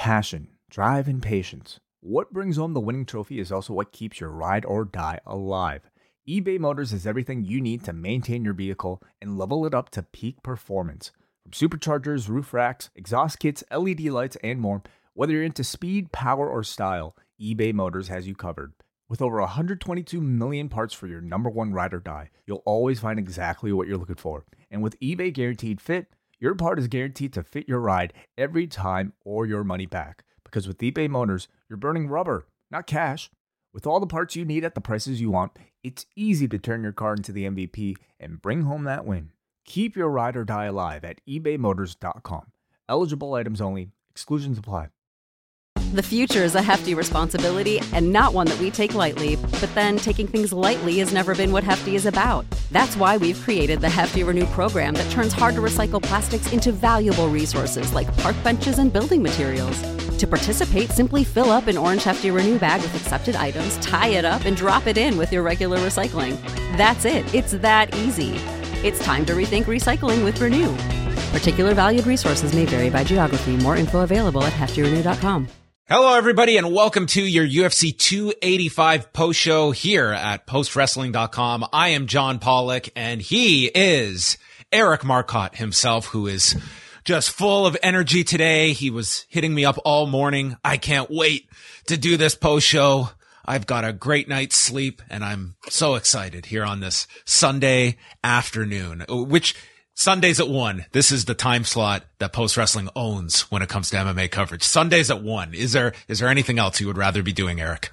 passion, drive, and patience. What brings home the winning trophy is also what keeps your ride or die alive. eBay Motors has everything you need to maintain your vehicle and level it up to peak performance. From superchargers, roof racks, exhaust kits, LED lights, and more, whether you're into speed, power, or style, eBay Motors has you covered. With over 122 million parts for your number one ride or die, you'll always find exactly what you're looking for. And with eBay Guaranteed Fit, your part is guaranteed to fit your ride every time or your money back. Because with eBay Motors, you're burning rubber, not cash. With all the parts you need at the prices you want, it's easy to turn your car into the MVP and bring home that win. Keep your ride or die alive at ebaymotors.com. Eligible items only. Exclusions apply. The future is a hefty responsibility and not one that we take lightly. But then taking things lightly has never been what Hefty is about. That's why we've created the Hefty Renew program that turns hard-to-recycle plastics into valuable resources like park benches and building materials. To participate, simply fill up an orange Hefty Renew bag with accepted items, tie it up, and drop it in with your regular recycling. That's it. It's that easy. It's time to rethink recycling with Renew. Particular valued resources may vary by geography. More info available at heftyrenew.com. Hello, everybody, and welcome to your UFC 285 post show here at postwrestling.com. I am John Pollock, and he is Eric Marcotte himself, who is just full of energy today. He was hitting me up all morning. I can't wait to do this post show. I've got a great night's sleep, and I'm so excited here on this Sunday afternoon, which Sundays at 1. This is the time slot that Post Wrestling owns when it comes to MMA coverage. Sundays at 1. Is there anything else you would rather be doing, Eric?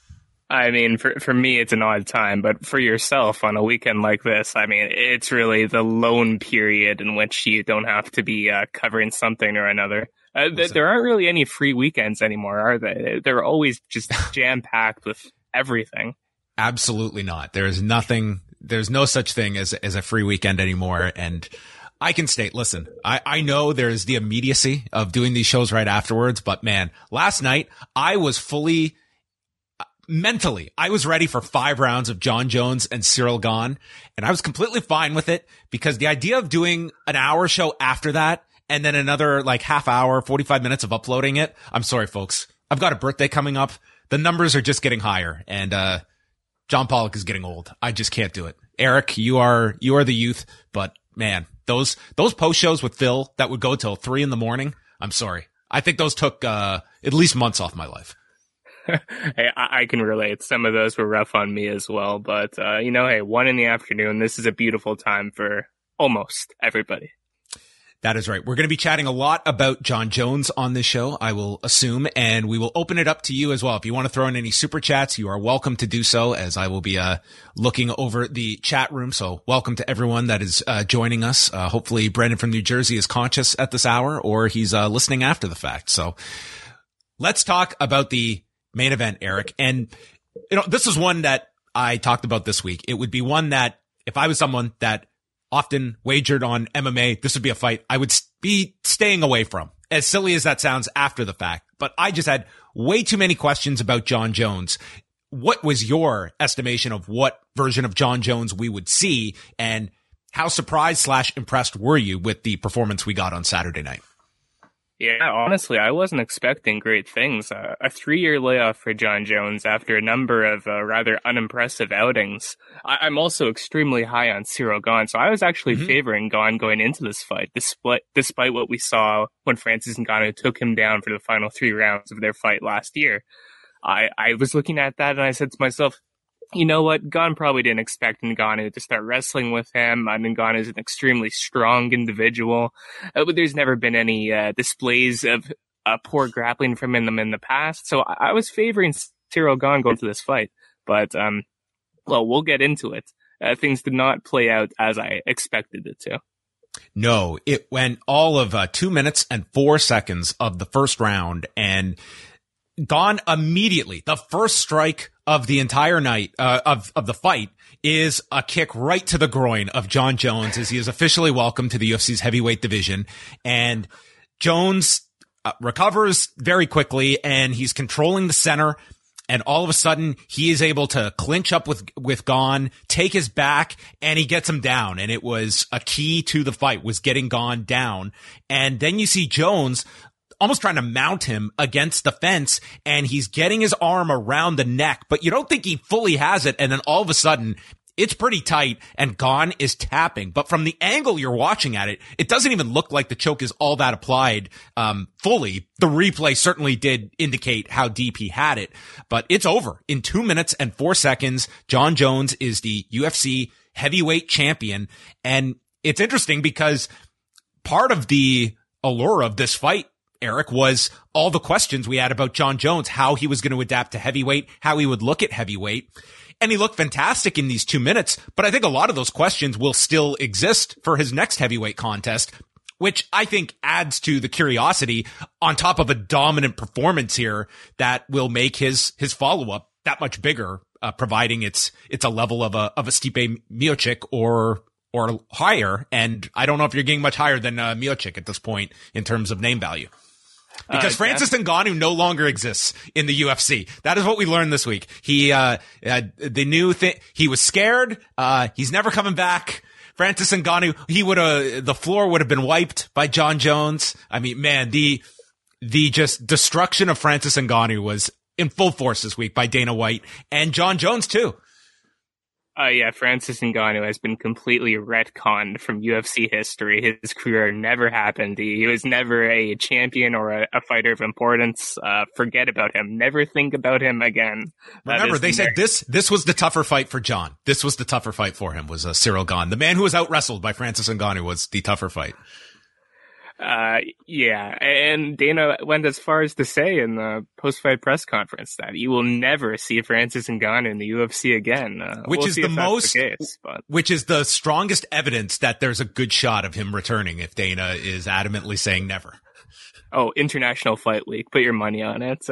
I mean, for me, it's an odd time, but for yourself on a weekend like this, I mean, it's really the lone period in which you don't have to be covering something or another. There aren't really any free weekends anymore, are they? They're always just jam-packed with everything. Absolutely not. There's no such thing as a free weekend anymore. And I can state, listen, I know there's the immediacy of doing these shows right afterwards, but man, last night I was fully mentally, I was ready for 5 rounds of Jon Jones and Ciryl Gane, and I was completely fine with it because the idea of doing an hour show after that and then another like half hour, 45 minutes of uploading it. I'm sorry, folks. I've got a birthday coming up. The numbers are just getting higher, and John Pollock is getting old. I just can't do it. Eric, you are the youth, but man, those post shows with Phil that would go till 3 a.m. I'm sorry. I think those took at least months off my life. Hey, I can relate. Some of those were rough on me as well, but hey, 1 p.m, this is a beautiful time for almost everybody. That is right. We're going to be chatting a lot about Jon Jones on this show, I will assume, and we will open it up to you as well. If you want to throw in any super chats, you are welcome to do so, as I will be looking over the chat room. So welcome to everyone that is joining us. Hopefully Brandon from New Jersey is conscious at this hour, or he's listening after the fact. So let's talk about the main event, Eric. And this is one that I talked about this week. It would be one that if I was someone that often wagered on MMA, this would be a fight I would be staying away from, as silly as that sounds after the fact. But I just had way too many questions about Jon Jones. What was your estimation of what version of Jon Jones we would see, and how surprised / impressed were you with the performance we got on Saturday night? Yeah, honestly, I wasn't expecting great things. A 3-year layoff for Jon Jones after a number of rather unimpressive outings. I'm also extremely high on Ciryl Gane, so I was actually favoring Gane going into this fight, despite what we saw when Francis Ngannou took him down for the final 3 rounds of their fight last year. I was looking at that and I said to myself, you know what? Gane probably didn't expect Ngannou to start wrestling with him. Ngannou is an extremely strong individual, but there's never been any displays of poor grappling from him in the past. So I was favoring Ciryl Gane going to this fight, but we'll get into it. Things did not play out as I expected it to. No, it went all of 2 minutes and 4 seconds of the first round, and Gane immediately, the first strike of the entire night of the fight is a kick right to the groin of Jon Jones as he is officially welcomed to the UFC's heavyweight division. And Jones recovers very quickly, and he's controlling the center. And all of a sudden, he is able to clinch up with Gane, take his back, and he gets him down. And it was a key to the fight, was getting Gane down. And then you see Jones almost trying to mount him against the fence, and he's getting his arm around the neck, but you don't think he fully has it. And then all of a sudden, it's pretty tight, and Gane is tapping. But from the angle you're watching at it, it doesn't even look like the choke is all that applied fully. The replay certainly did indicate how deep he had it, but it's over in 2 minutes and 4 seconds. Jon Jones is the UFC heavyweight champion. And it's interesting because part of the allure of this fight, Eric, was all the questions we had about Jon Jones, how he was going to adapt to heavyweight, how he would look at heavyweight. And he looked fantastic in these 2 minutes, but I think a lot of those questions will still exist for his next heavyweight contest, which I think adds to the curiosity on top of a dominant performance here that will make his follow-up that much bigger, providing it's a level of a Stipe Miocic or higher. And I don't know if you're getting much higher than Miocic at this point in terms of name value. Because Francis Ngannou no longer exists in the UFC. That is what we learned this week. The new thing, he was scared. He's never coming back. Francis Ngannou, the floor would have been wiped by Jon Jones. I mean, man, the just destruction of Francis Ngannou was in full force this week by Dana White and Jon Jones too. Yeah, Francis Ngannou has been completely retconned from UFC history. His career never happened. He was never a champion or a fighter of importance. Forget about him. Never think about him again. Remember, they said this was the tougher fight for Jon. This was the tougher fight for him, was Ciryl Gane. The man who was out-wrestled by Francis Ngannou was the tougher fight. Yeah, and Dana went as far as to say in the post-fight press conference that you will never see Francis Ngannou in the UFC again. Which is which is the strongest evidence that there's a good shot of him returning if Dana is adamantly saying never. Oh, International Fight Week, put your money on it.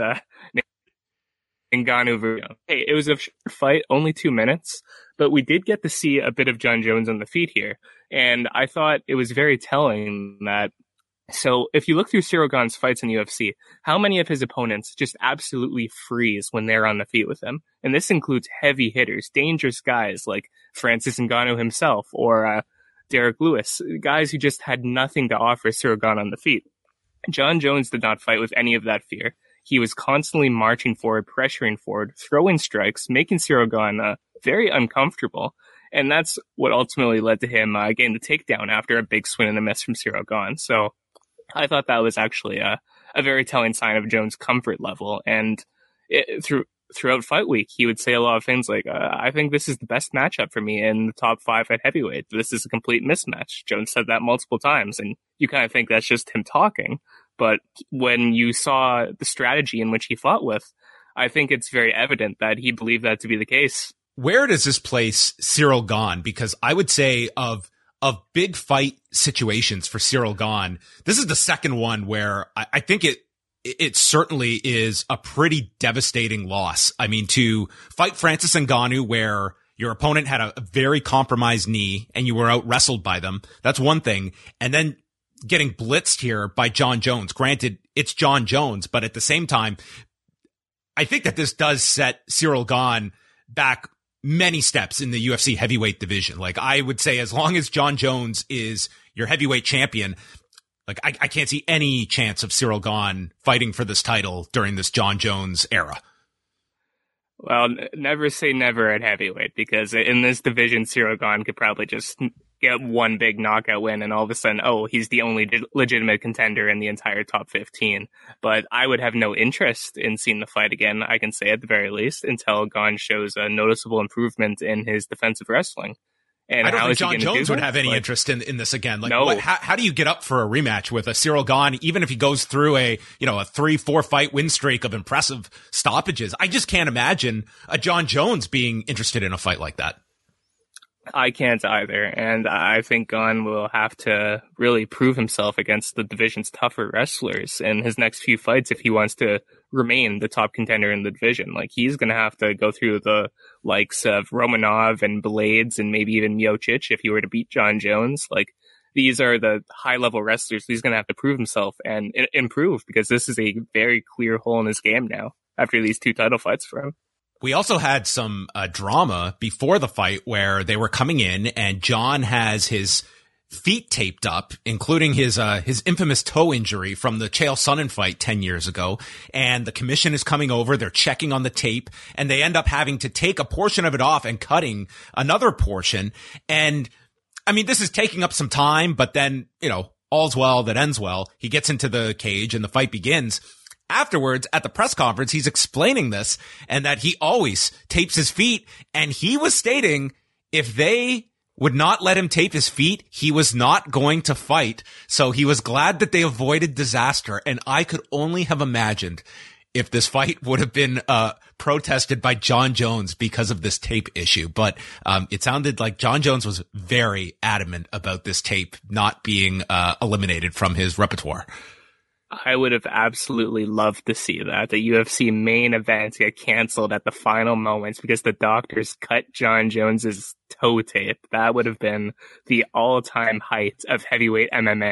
Ngannou, hey, it was a short fight, only 2 minutes, but we did get to see a bit of Jon Jones on the feet here, and I thought it was very telling that. So if you look through Ciryl Gane's fights in the UFC, how many of his opponents just absolutely freeze when they're on the feet with him? And this includes heavy hitters, dangerous guys like Francis Ngannou himself or Derek Lewis, guys who just had nothing to offer Ciryl Gane on the feet. Jon Jones did not fight with any of that fear. He was constantly marching forward, pressuring forward, throwing strikes, making Ciryl Gane very uncomfortable. And that's what ultimately led to him getting the takedown after a big swing and a miss from Ciryl Gane. So I thought that was actually a very telling sign of Jones' comfort level. And throughout fight week, he would say a lot of things like, I think this is the best matchup for me in the top 5 at heavyweight. This is a complete mismatch. Jones said that multiple times, and you kind of think that's just him talking. But when you saw the strategy in which he fought with, I think it's very evident that he believed that to be the case. Where does this place Ciryl Gane? Because I would say of big fight situations for Ciryl Gane, this is the second one where I think it certainly is a pretty devastating loss. I mean, to fight Francis Ngannou where your opponent had a very compromised knee and you were out wrestled by them, that's one thing. And then getting blitzed here by Jon Jones. Granted, it's Jon Jones, but at the same time, I think that this does set Ciryl Gane back many steps in the UFC heavyweight division. Like, I would say as long as Jon Jones is your heavyweight champion, like I can't see any chance of Ciryl Gane fighting for this title during this Jon Jones era. Well, never say never at heavyweight, because in this division, Ciryl Gane could probably just get one big knockout win and all of a sudden, he's the only legitimate contender in the entire top 15. But I would have no interest in seeing the fight again, I can say at the very least, until Gane shows a noticeable improvement in his defensive wrestling. And I don't think Jon Jones would have any interest in this again. Like, no. How do you get up for a rematch with a Ciryl Gane, even if he goes through a 3-4 fight win streak of impressive stoppages? I just can't imagine a Jon Jones being interested in a fight like that. I can't either, and I think Gane will have to really prove himself against the division's tougher wrestlers in his next few fights if he wants to remain the top contender in the division. Like, he's going to have to go through the likes of Romanov and Blades and maybe even Miocic if he were to beat Jon Jones. Like, these are the high-level wrestlers. He's going to have to prove himself and improve, because this is a very clear hole in his game now after these 2 title fights for him. We also had some drama before the fight where they were coming in and Jon has his feet taped up, including his infamous toe injury from the Chael Sonnen fight 10 years ago. And the commission is coming over. They're checking on the tape, and they end up having to take a portion of it off and cutting another portion. And I mean, this is taking up some time, but then, all's well that ends well. He gets into the cage and the fight begins. Afterwards, at the press conference, he's explaining this and that he always tapes his feet. And he was stating if they would not let him tape his feet, he was not going to fight. So he was glad that they avoided disaster. And I could only have imagined if this fight would have been protested by Jon Jones because of this tape issue. But it sounded like Jon Jones was very adamant about this tape not being eliminated from his repertoire. I would have absolutely loved to see that. The UFC main event get canceled at the final moments because the doctors cut Jon Jones's toe tape. That would have been the all-time height of heavyweight MMA.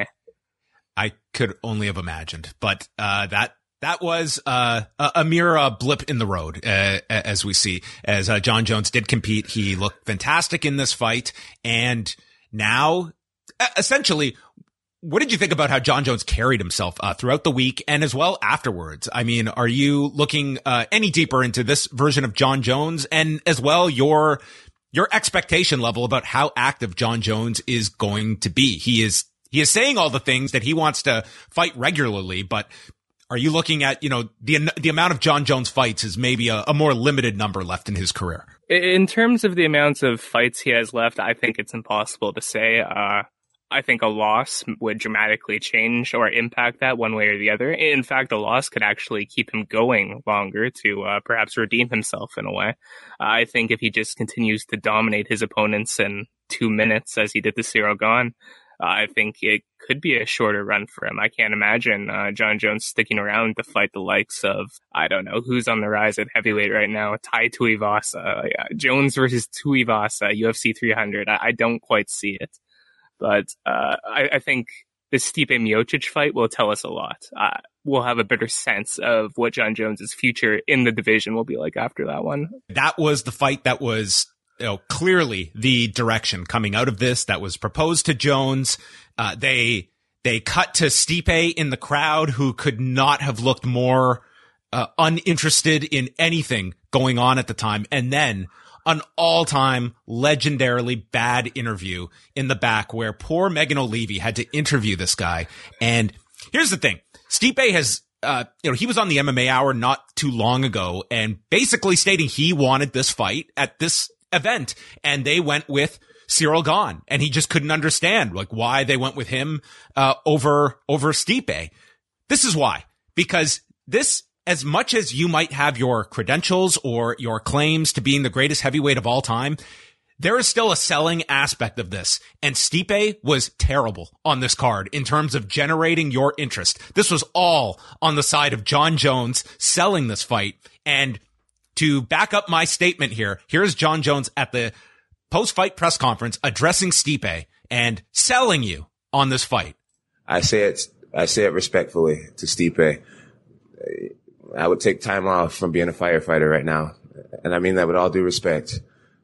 I could only have imagined, but that was a mere blip in the road, as we see. As Jon Jones did compete, he looked fantastic in this fight, and now, essentially, what did you think about how Jon Jones carried himself throughout the week and as well afterwards? I mean, are you looking any deeper into this version of Jon Jones, and as well your expectation level about how active Jon Jones is going to be? He is saying all the things that he wants to fight regularly, but are you looking at, the amount of Jon Jones fights is maybe a more limited number left in his career? In terms of the amounts of fights he has left, I think it's impossible to say. I think a loss would dramatically change or impact that one way or the other. In fact, a loss could actually keep him going longer to perhaps redeem himself in a way. I think if he just continues to dominate his opponents in 2 minutes as he did to Ciryl Gane, I think it could be a shorter run for him. I can't imagine Jon Jones sticking around to fight the likes of, I don't know, who's on the rise at heavyweight right now, Tai Tuivasa, Jones versus Tuivasa, UFC 300. I don't quite see it. But I think the Stipe Miocic fight will tell us a lot. We'll have a better sense of what Jon Jones's future in the division will be like after that one. That was the fight that was clearly the direction coming out of this that was proposed to Jones. They cut to Stipe in the crowd, who could not have looked more uninterested in anything going on at the time. And then an all-time legendarily bad interview in the back where poor Megan O'Leary had to interview this guy. And here's the thing. Stipe has, he was on the MMA Hour not too long ago and basically stating he wanted this fight at this event. And they went with Ciryl Gane, and he just couldn't understand why they went with him over Stipe. This is why, because this, as much as you might have your credentials or your claims to being the greatest heavyweight of all time, there is still a selling aspect of this. And Stipe was terrible on this card in terms of generating your interest. This was all on the side of Jon Jones selling this fight. And to back up my statement here, here's Jon Jones at the post-fight press conference addressing Stipe and selling you on this fight. I say it respectfully to Stipe. I would take time off from being a firefighter right now. And I mean that with all due respect.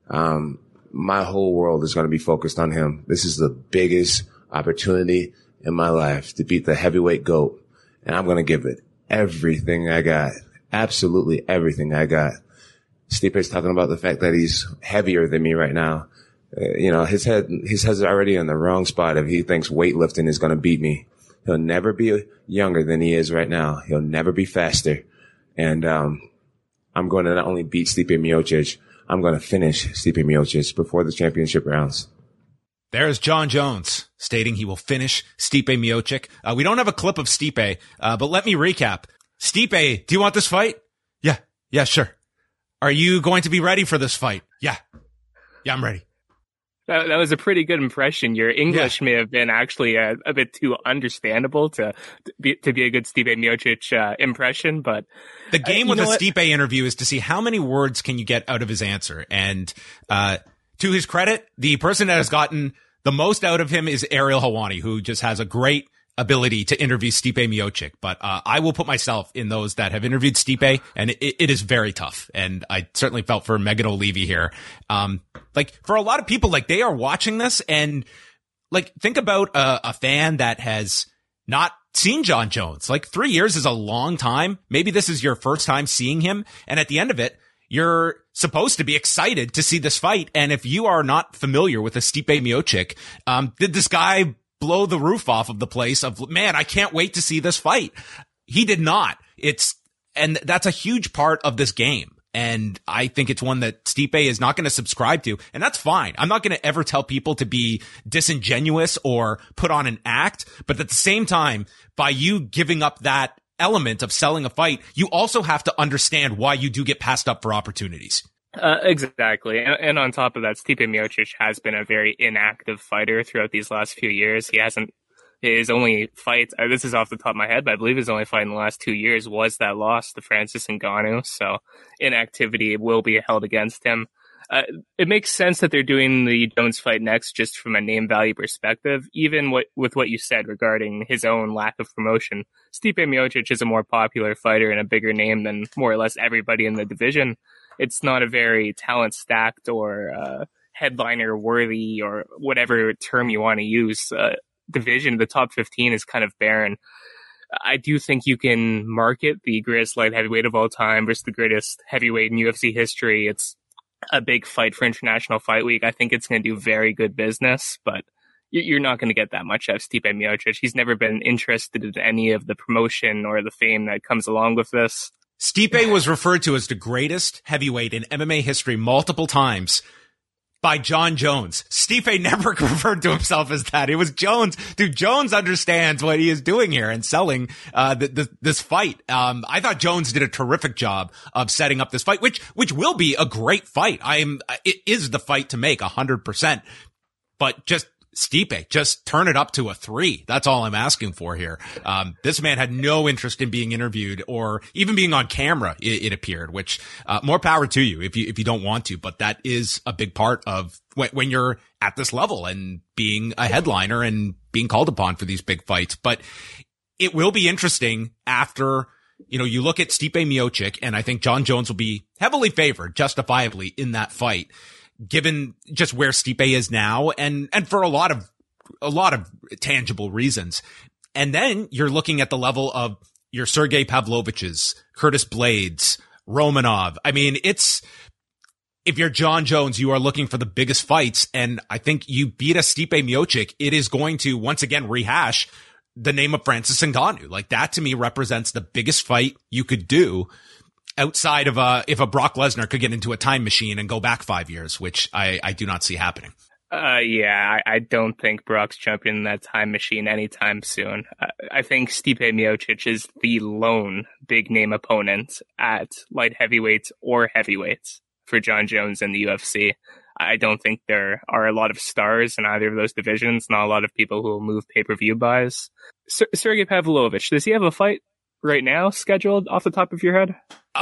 My whole world is going to be focused on him. This is the biggest opportunity in my life to beat the heavyweight GOAT. And I'm going to give it everything I got. Absolutely everything I got. Stipe's talking about the fact that he's heavier than me right now. His head's already in the wrong spot if he thinks weightlifting is going to beat me. He'll never be younger than he is right now. He'll never be faster. And I'm going to not only beat Stipe Miocic, I'm going to finish Stipe Miocic before the championship rounds. There's Jon Jones stating he will finish Stipe Miocic. We don't have a clip of Stipe, but let me recap. Stipe, do you want this fight? Yeah, sure. Are you going to be ready for this fight? Yeah, I'm ready. That was a pretty good impression. Your English may have been actually a bit too understandable to be a good Stipe Miocic impression, but the game with the Stipe interview is to see how many words can you get out of his answer. And to his credit, the person that has gotten the most out of him is Ariel Helwani, who just has a great ability to interview Stipe Miocic. But I will put myself in those that have interviewed Stipe, and it is very tough. And I certainly felt for Megan O'Leary here. For a lot of people, they are watching this, and like, think about a fan that has not seen Jon Jones. Like, 3 years is a long time. Maybe this is your first time seeing him. And at the end of it, you're supposed to be excited to see this fight. And if you are not familiar with the Stipe Miocic, did this guy blow the roof off of the place of, man, I can't wait to see this fight? He did not. And that's a huge part of this game. And I think it's one that Stipe is not going to subscribe to. And that's fine. I'm not going to ever tell people to be disingenuous or put on an act. But at the same time, by you giving up that element of selling a fight, you also have to understand why you do get passed up for opportunities. Exactly. And on top of that, Stipe Miocic has been a very inactive fighter throughout these last few years. His only fight, this is off the top of my head, but I believe his only fight in the last 2 years was that loss to Francis Ngannou. So inactivity will be held against him. It makes sense that they're doing the Jones fight next just from a name value perspective, even with what you said regarding his own lack of promotion. Stipe Miocic is a more popular fighter and a bigger name than more or less everybody in the division. It's not a very talent-stacked or headliner-worthy or whatever term you want to use division. The top 15 is kind of barren. I do think you can market the greatest light heavyweight of all time versus the greatest heavyweight in UFC history. It's a big fight for International Fight Week. I think it's going to do very good business, but you're not going to get that much out of Stipe Miocic. He's never been interested in any of the promotion or the fame that comes along with this. Stipe was referred to as the greatest heavyweight in MMA history multiple times by Jon Jones. Stipe never referred to himself as that. It was Jones. Dude, Jones understands what he is doing here and selling this fight. I thought Jones did a terrific job of setting up this fight, which will be a great fight. It is the fight to make 100%. But just Stipe, just turn it up to a 3. That's all I'm asking for here. This man had no interest in being interviewed or even being on camera, it appeared, which, more power to you if you don't want to, but that is a big part of when you're at this level and being a headliner and being called upon for these big fights. But it will be interesting after, you look at Stipe Miocic, and I think Jon Jones will be heavily favored, justifiably, in that fight, given just where Stipe is now and for a lot of tangible reasons. And then you're looking at the level of your Sergey Pavlovich's, Curtis Blades, Romanov. I mean, if you're Jon Jones, you are looking for the biggest fights. And I think you beat a Stipe Miocic, it is going to once again rehash the name of Francis Ngannou. Like, that to me represents the biggest fight you could do outside of if a Brock Lesnar could get into a time machine and go back 5 years, which I do not see happening. I don't think Brock's jumping in that time machine anytime soon. I think Stipe Miocic is the lone big name opponent at light heavyweights or heavyweights for Jon Jones in the UFC. I don't think there are a lot of stars in either of those divisions, not a lot of people who will move pay-per-view buys. Sergey Pavlovich, does he have a fight right now scheduled off the top of your head?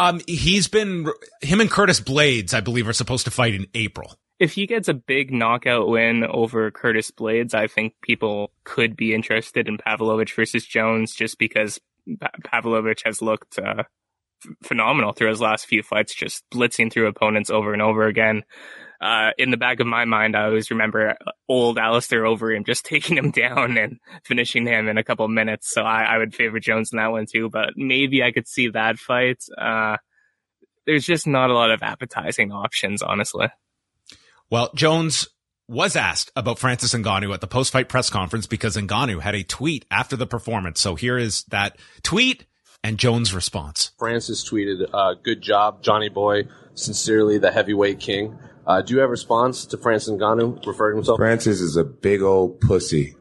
Him and Curtis Blades, I believe, are supposed to fight in April. If he gets a big knockout win over Curtis Blades, I think people could be interested in Pavlovich versus Jones, just because Pavlovich has looked phenomenal through his last few fights, just blitzing through opponents over and over again. In the back of my mind, I always remember old Alistair Overeem just taking him down and finishing him in a couple of minutes. So I would favor Jones in that one too, but maybe I could see that fight. There's just not a lot of appetizing options, honestly. Well, Jones was asked about Francis Ngannou at the post-fight press conference because Ngannou had a tweet after the performance. So here is that tweet and Jones' response. Francis tweeted, "Good job, Johnny boy. Sincerely, the heavyweight king." Do you have a response to Francis Ngannou referring to himself? Francis is a big old pussy.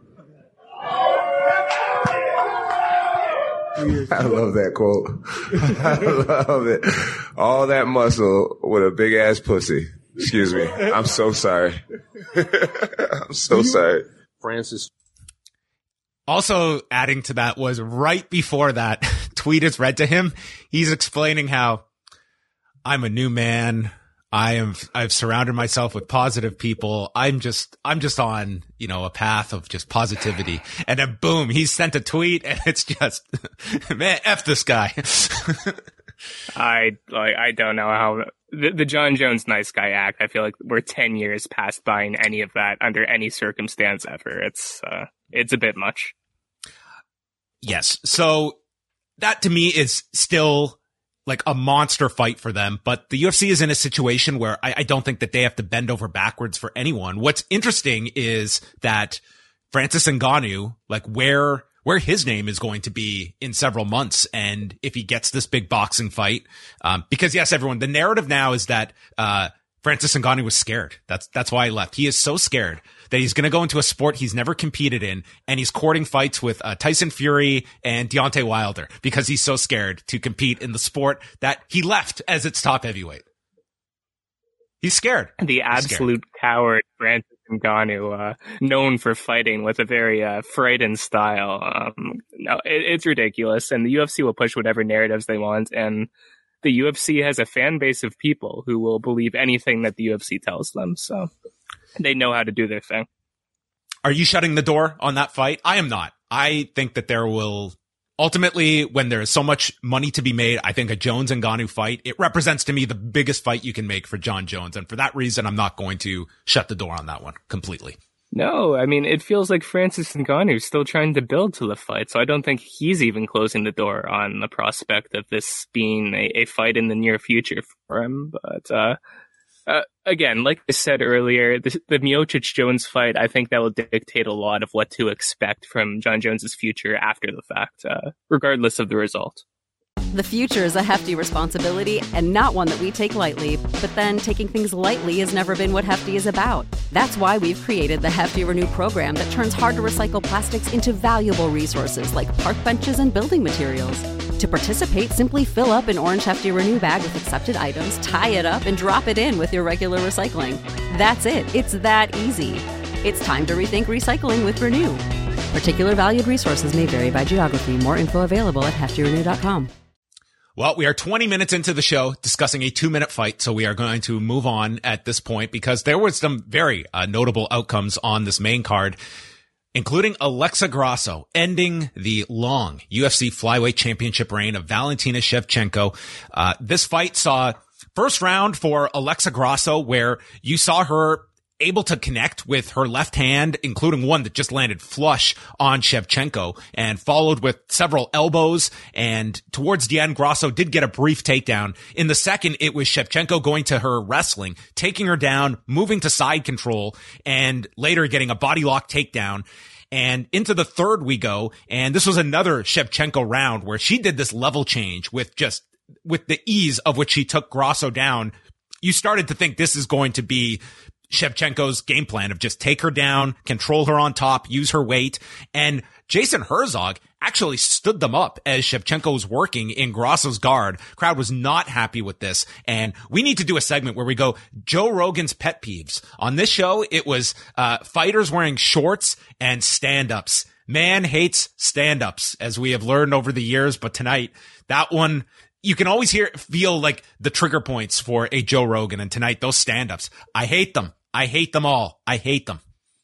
I love that quote. I love it. All that muscle with a big ass pussy. Excuse me. I'm so sorry. I'm so sorry. Francis. Also adding to that was right before that tweet is read to him, he's explaining how I'm a new man. I've surrounded myself with positive people. I'm just on, a path of just positivity. And then boom, he sent a tweet and it's just, man, F this guy. I don't know how the John Jones nice guy act, I feel like we're 10 years past buying any of that under any circumstance ever. It's a bit much. Yes. So that to me is still like a monster fight for them. But the UFC is in a situation where I don't think that they have to bend over backwards for anyone. What's interesting is that Francis Ngannou, like where his name is going to be in several months. And if he gets this big boxing fight, because yes, everyone, the narrative now is that, Francis Ngannou was scared. That's why he left. He is so scared that he's going to go into a sport he's never competed in, and he's courting fights with Tyson Fury and Deontay Wilder because he's so scared to compete in the sport that he left as its top heavyweight. He's scared. The absolute coward, Francis Ngannou, known for fighting with a very frightened style. No, it's ridiculous, and the UFC will push whatever narratives they want, and the UFC has a fan base of people who will believe anything that the UFC tells them. So they know how to do their thing. Are you shutting the door on that fight? I am not. I think that there will ultimately, when there is so much money to be made, I think a Jones and Ngannou fight, it represents to me the biggest fight you can make for John Jones. And for that reason, I'm not going to shut the door on that one completely. No, I mean, it feels like Francis Ngannou is still trying to build to the fight, so I don't think he's even closing the door on the prospect of this being a fight in the near future for him. But again, like I said earlier, the Miocic-Jones fight, I think that will dictate a lot of what to expect from John Jones's future after the fact, regardless of the result. The future is a hefty responsibility and not one that we take lightly. But then taking things lightly has never been what Hefty is about. That's why we've created the Hefty Renew program that turns hard-to-recycle plastics into valuable resources like park benches and building materials. To participate, simply fill up an orange Hefty Renew bag with accepted items, tie it up, and drop it in with your regular recycling. That's it. It's that easy. It's time to rethink recycling with Renew. Particular valued resources may vary by geography. More info available at heftyrenew.com. Well, we are 20 minutes into the show discussing a 2-minute fight, so we are going to move on at this point because there were some very notable outcomes on this main card, including Alexa Grasso ending the long UFC flyweight championship reign of Valentina Shevchenko. This fight saw first round for Alexa Grasso where you saw her able to connect with her left hand, including one that just landed flush on Shevchenko and followed with several elbows. And towards the end, Grasso did get a brief takedown. In the second, it was Shevchenko going to her wrestling, taking her down, moving to side control, and later getting a body lock takedown. And into the third we go. And this was another Shevchenko round where she did this level change with the ease of which she took Grasso down. You started to think this is going to be Shevchenko's game plan of just take her down, control her on top, use her weight. And Jason Herzog actually stood them up as Shevchenko was working in Grasso's guard. Crowd was not happy with this. And we need to do a segment where we go Joe Rogan's pet peeves. On this show, it was fighters wearing shorts and stand-ups. Man hates stand-ups, as we have learned over the years. But tonight, that one, you can always feel like the trigger points for a Joe Rogan. And tonight, those stand-ups, I hate them. I hate them all. I hate them.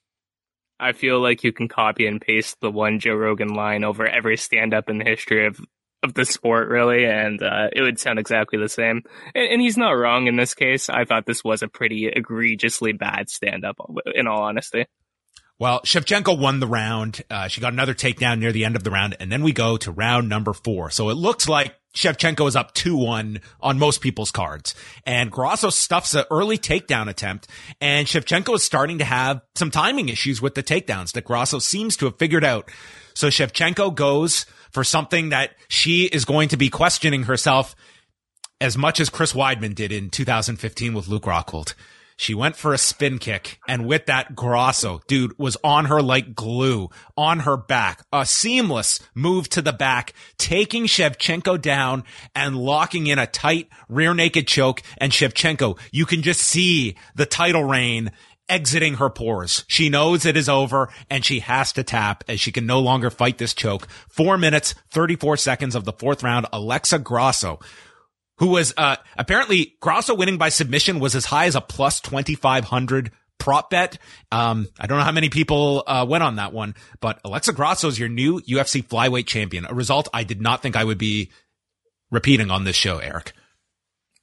I feel like you can copy and paste the one Joe Rogan line over every stand-up in the history of the sport, really, and it would sound exactly the same. And he's not wrong in this case. I thought this was a pretty egregiously bad stand-up, in all honesty. Well, Shevchenko won the round. She got another takedown near the end of the round, and then we go to round number 4. So it looks like Shevchenko is up 2-1 on most people's cards. And Grasso stuffs an early takedown attempt, and Shevchenko is starting to have some timing issues with the takedowns that Grasso seems to have figured out. So Shevchenko goes for something that she is going to be questioning herself as much as Chris Weidman did in 2015 with Luke Rockhold. She went for a spin kick, and with that, Grasso, dude, was on her like glue, on her back. A seamless move to the back, taking Shevchenko down and locking in a tight rear naked choke. And Shevchenko, you can just see the title reign exiting her pores. She knows it is over, and she has to tap as she can no longer fight this choke. 4 minutes, 34 seconds of the 4th round, Alexa Grasso, who was, apparently Grasso winning by submission was as high as a plus 2,500 prop bet. I don't know how many people, went on that one, but Alexa Grasso is your new UFC flyweight champion. A result I did not think I would be repeating on this show, Eric.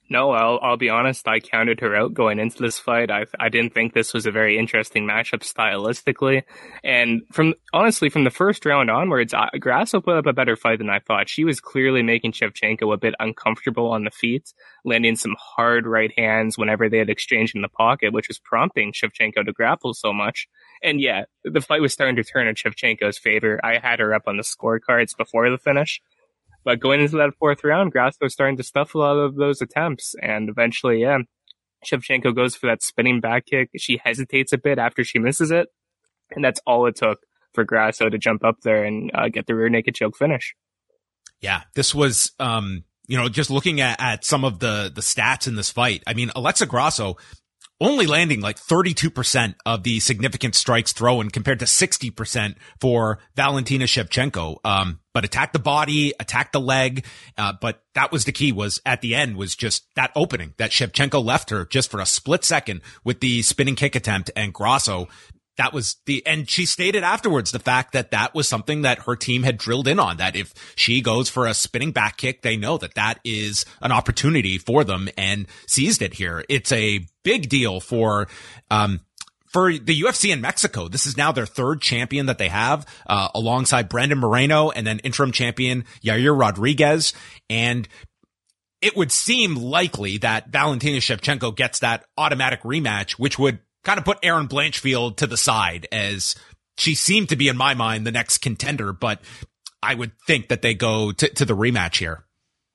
No, I'll be honest. I counted her out going into this fight. I didn't think this was a very interesting matchup stylistically, and from the first round onwards, Grasso put up a better fight than I thought. She was clearly making Shevchenko a bit uncomfortable on the feet, landing some hard right hands whenever they had exchanged in the pocket, which was prompting Shevchenko to grapple so much. And yeah, the fight was starting to turn in Shevchenko's favor. I had her up on the scorecards before the finish. But going into that fourth round, Grasso was starting to stuff a lot of those attempts. And eventually, yeah, Shevchenko goes for that spinning back kick. She hesitates a bit after she misses it. And that's all it took for Grasso to jump up there and get the rear naked choke finish. Yeah, this was, just looking at some of the stats in this fight. I mean, Alexa Grasso only landing like 32% of the significant strikes thrown compared to 60% for Valentina Shevchenko. But attack the body, attack the leg. But that was the key, was at the end was just that opening that Shevchenko left her just for a split second with the spinning kick attempt, and Grasso, that was and she stated afterwards the fact that that was something that her team had drilled in on, that if she goes for a spinning back kick, they know that that is an opportunity for them, and seized it here. It's a big deal for the UFC in Mexico. This is now their third champion that they have, alongside Brandon Moreno and then interim champion Yair Rodriguez. And it would seem likely that Valentina Shevchenko gets that automatic rematch, which would kind of put Erin Blanchfield to the side, as she seemed to be, in my mind, the next contender. But I would think that they go to the rematch here.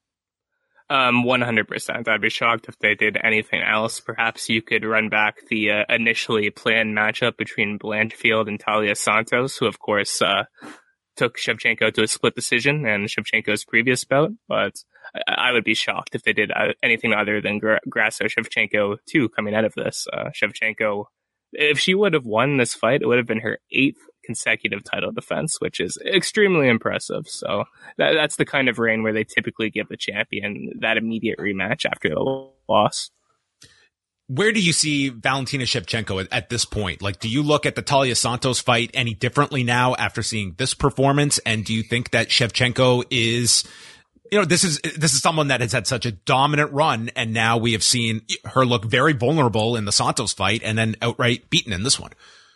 100%. I'd be shocked if they did anything else. Perhaps you could run back the initially planned matchup between Blanchfield and Talia Santos, who, of course, took Shevchenko to a split decision in Shevchenko's previous bout. But I would be shocked if they did anything other than Grasso Shevchenko 2 coming out of this. Shevchenko, if she would have won this fight, it would have been her 8th consecutive title defense, which is extremely impressive. So that's the kind of reign where they typically give the champion that immediate rematch after the loss. Where do you see Valentina Shevchenko at this point? Like, do you look at the Talia Santos fight any differently now after seeing this performance? And do you think that Shevchenko is, this is someone that has had such a dominant run, and now we have seen her look very vulnerable in the Santos fight and then outright beaten in this one?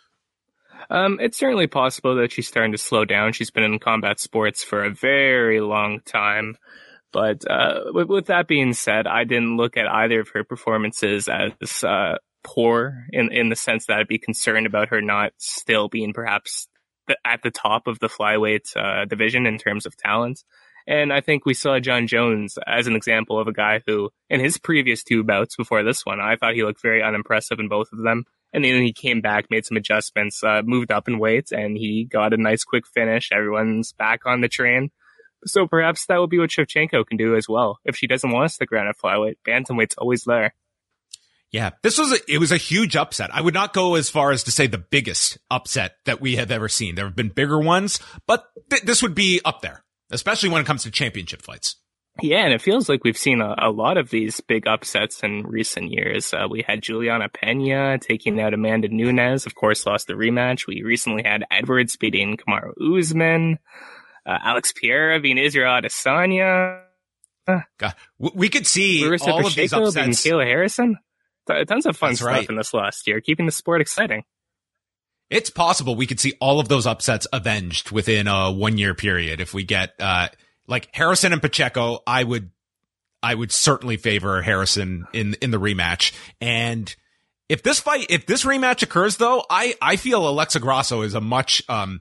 It's certainly possible that she's starting to slow down. She's been in combat sports for a very long time. But with that being said, I didn't look at either of her performances as poor in the sense that I'd be concerned about her not still being perhaps at the top of the flyweight division in terms of talent. And I think we saw Jon Jones as an example of a guy who, in his previous 2 bouts before this one, I thought he looked very unimpressive in both of them. And then he came back, made some adjustments, moved up in weight, and he got a nice quick finish. Everyone's back on the train. So perhaps that will be what Shevchenko can do as well. If she doesn't want to stick around at flyweight, bantamweight's always there. Yeah, it was a huge upset. I would not go as far as to say the biggest upset that we have ever seen. There have been bigger ones, but this would be up there, especially when it comes to championship fights. Yeah, and it feels like we've seen a lot of these big upsets in recent years. We had Juliana Pena taking out Amanda Nunes, of course, lost the rematch. We recently had Edwards beating Kamaru Usman. Alex Pereira beating Israel Adesanya. God, we could see Larissa all Pacheco of these upsets. beating Kayla Harrison. Tons of fun That's stuff right. in this last year, keeping the sport exciting. It's possible we could see all of those upsets avenged within a 1-year period. If we get like Harrison and Pacheco, I would certainly favor Harrison in the rematch. And if this rematch occurs, though, I feel Alexa Grasso is a much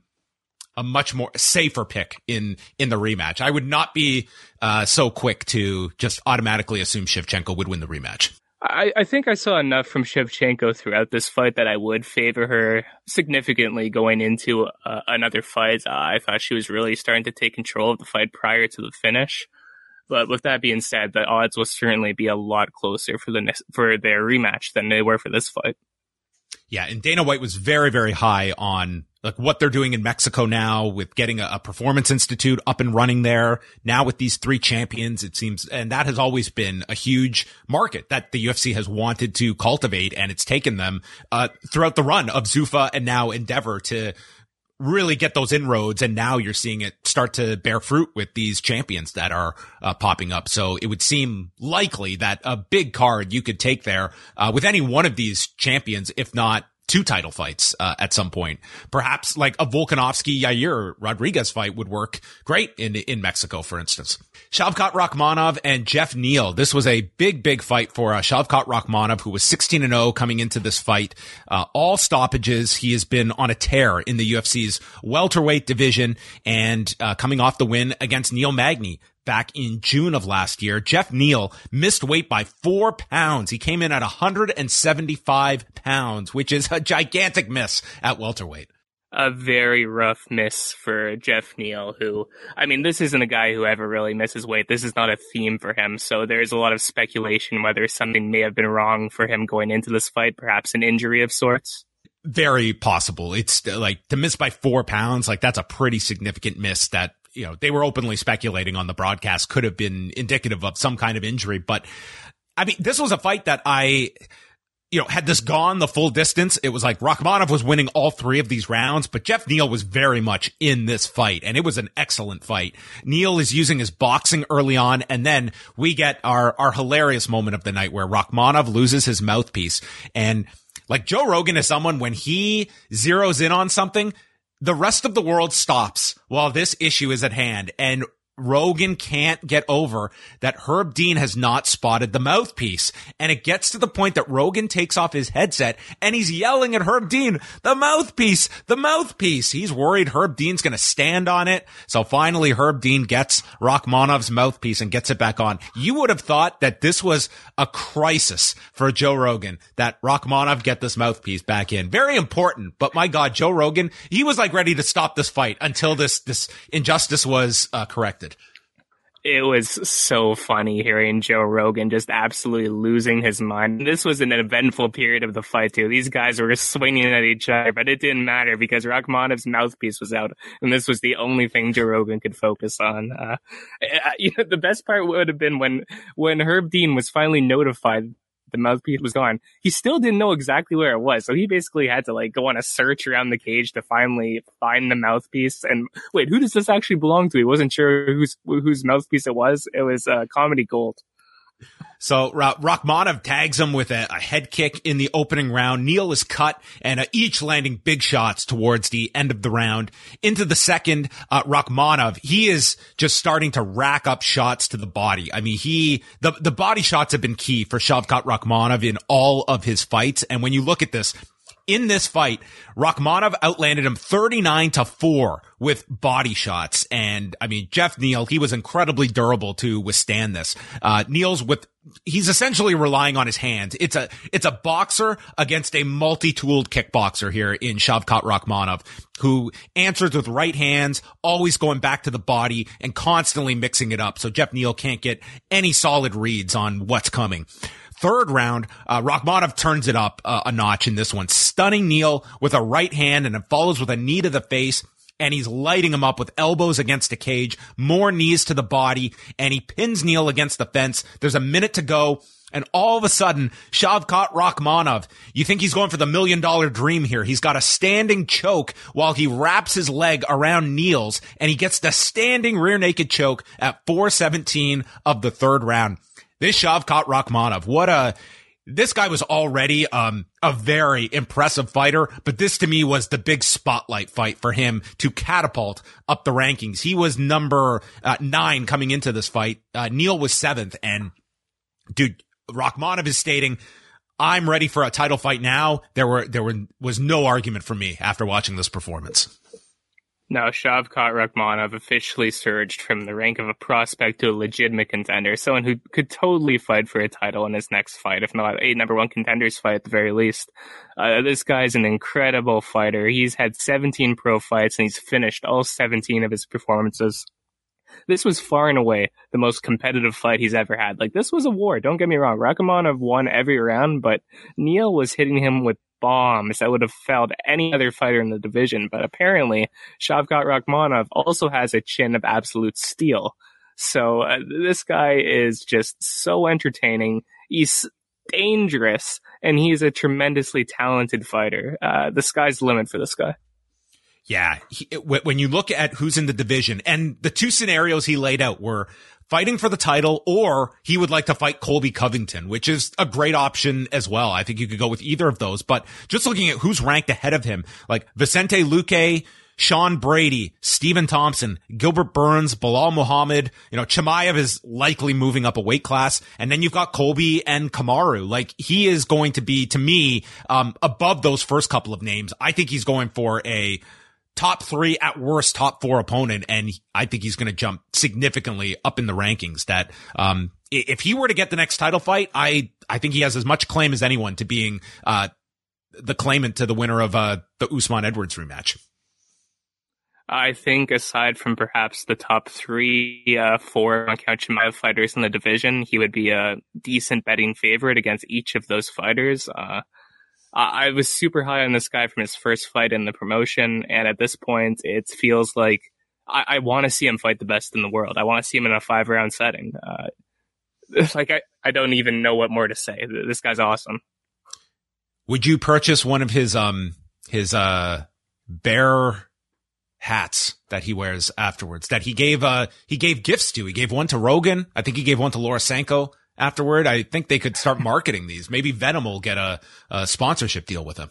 more safer pick in the rematch. I would not be so quick to just automatically assume Shevchenko would win the rematch. I think I saw enough from Shevchenko throughout this fight that I would favor her significantly going into another fight. I thought she was really starting to take control of the fight prior to the finish. But with that being said, the odds will certainly be a lot closer for their rematch than they were for this fight. Yeah, and Dana White was very, very high on like what they're doing in Mexico now with getting a performance institute up and running there. Now with these 3 champions, it seems, and that has always been a huge market that the UFC has wanted to cultivate, and it's taken them throughout the run of Zuffa and now Endeavor to really get those inroads. And now you're seeing it start to bear fruit with these champions that are popping up. So it would seem likely that a big card you could take there with any one of these champions, if not 2 title fights at some point. Perhaps like a Volkanovski-Yair Rodriguez fight would work great in Mexico, for instance. Shavkat Rakhmonov and Jeff Neal. This was a big fight for Shavkat Rakhmonov, who was 16-0 coming into this fight. All stoppages. He has been on a tear in the UFC's welterweight division, and coming off the win against Neil Magny back in June of last year. Jeff Neal missed weight by 4 pounds. He came in at 175 pounds, which is a gigantic miss at welterweight. A very rough miss for Jeff Neal, who, I mean, this isn't a guy who ever really misses weight. This is not a theme for him. So there's a lot of speculation whether something may have been wrong for him going into this fight, perhaps an injury of sorts. Very possible. It's like to miss by 4 pounds. Like that's a pretty significant miss that, you know, they were openly speculating on the broadcast could have been indicative of some kind of injury. But I mean, this was a fight that had this gone the full distance, it was like Rakhmonov was winning all 3 of these rounds, but Jeff Neal was very much in this fight, and it was an excellent fight. Neal is using his boxing early on, and then we get our hilarious moment of the night where Rakhmonov loses his mouthpiece. And like Joe Rogan is someone, when he zeroes in on something, the rest of the world stops while this issue is at hand. And Rogan can't get over that Herb Dean has not spotted the mouthpiece. And it gets to the point that Rogan takes off his headset and he's yelling at Herb Dean, the mouthpiece, the mouthpiece. He's worried Herb Dean's going to stand on it. So finally Herb Dean gets Rakhmonov's mouthpiece and gets it back on. You would have thought that this was a crisis for Joe Rogan, that Rakhmonov get this mouthpiece back in. Very important. But my God, Joe Rogan, he was like ready to stop this fight until this injustice was corrected. It was so funny hearing Joe Rogan just absolutely losing his mind. This was an eventful period of the fight, too. These guys were swinging at each other, but it didn't matter because Rakhmonov's mouthpiece was out, and this was the only thing Joe Rogan could focus on. The best part would have been when Herb Dean was finally notified the mouthpiece was gone. He still didn't know exactly where it was, so he basically had to go on a search around the cage to finally find the mouthpiece. And wait, who does this actually belong to? He wasn't sure whose mouthpiece it was. It was Comedy Gold. So Rakhmonov tags him with a head kick in the opening round. Neal is cut, and each landing big shots towards the end of the round. Into the second, Rakhmonov, he is just starting to rack up shots to the body. I mean, the body shots have been key for Shavkat Rakhmonov in all of his fights. And when you look at this, in this fight, Rakhmonov outlanded him 39-4 with body shots. And I mean, Jeff Neal, he was incredibly durable to withstand this. He's essentially relying on his hands. It's a boxer against a multi-tooled kickboxer here in Shavkat Rakhmonov, who answers with right hands, always going back to the body and constantly mixing it up. So Jeff Neal can't get any solid reads on what's coming. Third round, Rakhmonov turns it up a notch in this one, stunning Neal with a right hand, and it follows with a knee to the face, and he's lighting him up with elbows against the cage, more knees to the body, and he pins Neal against the fence. There's a minute to go, and all of a sudden, Shavkat Rakhmonov, you think he's going for the $1 million dream here. He's got a standing choke while he wraps his leg around Neal's, and he gets the standing rear naked choke at 4:17 of the third round. This Shavkat Rakhmonov, this guy was already a very impressive fighter, but this to me was the big spotlight fight for him to catapult up the rankings. He was number 9 coming into this fight. Neal was 7th, and dude, Rakhmonov is stating, I'm ready for a title fight now. There was no argument for me after watching this performance. Now, Shavkat Rakhmonov officially surged from the rank of a prospect to a legitimate contender, someone who could totally fight for a title in his next fight, if not a number one contenders fight at the very least. This guy's an incredible fighter. He's had 17 pro fights, and he's finished all 17 of his performances. This was far and away the most competitive fight he's ever had. This was a war, don't get me wrong. Rakhmonov won every round, but Neal was hitting him with bombs that would have felled any other fighter in the division. But apparently, Shavkat Rakhmonov also has a chin of absolute steel. So this guy is just so entertaining. He's dangerous, and he's a tremendously talented fighter. The sky's the limit for this guy. Yeah. When you look at who's in the division, and the two scenarios he laid out were fighting for the title, or he would like to fight Colby Covington, which is a great option as well. I think you could go with either of those, but just looking at who's ranked ahead of him, like Vicente Luque, Sean Brady, Stephen Thompson, Gilbert Burns, Bilal Muhammad, Chimaev is likely moving up a weight class. And then you've got Colby and Kamaru. Like, he is going to be, to me, above those first couple of names. I think he's going for a top 3, at worst top 4 opponent. And I think he's going to jump significantly up in the rankings. That, if he were to get the next title fight, I think he has as much claim as anyone to being, the claimant to the winner of, the Usman Edwards rematch. I think aside from perhaps the top 3, 4 on count Chimaev fighters in the division, he would be a decent betting favorite against each of those fighters. I was super high on this guy from his first fight in the promotion, and at this point, it feels like I want to see him fight the best in the world. I want to see him in a 5-round setting. I don't even know what more to say. This guy's awesome. Would you purchase one of his bear hats that he wears afterwards, that he gave gifts to? He gave one to Rogan. I think he gave one to Laura Sanko afterward. I think they could start marketing these. Maybe Venom will get a sponsorship deal with him.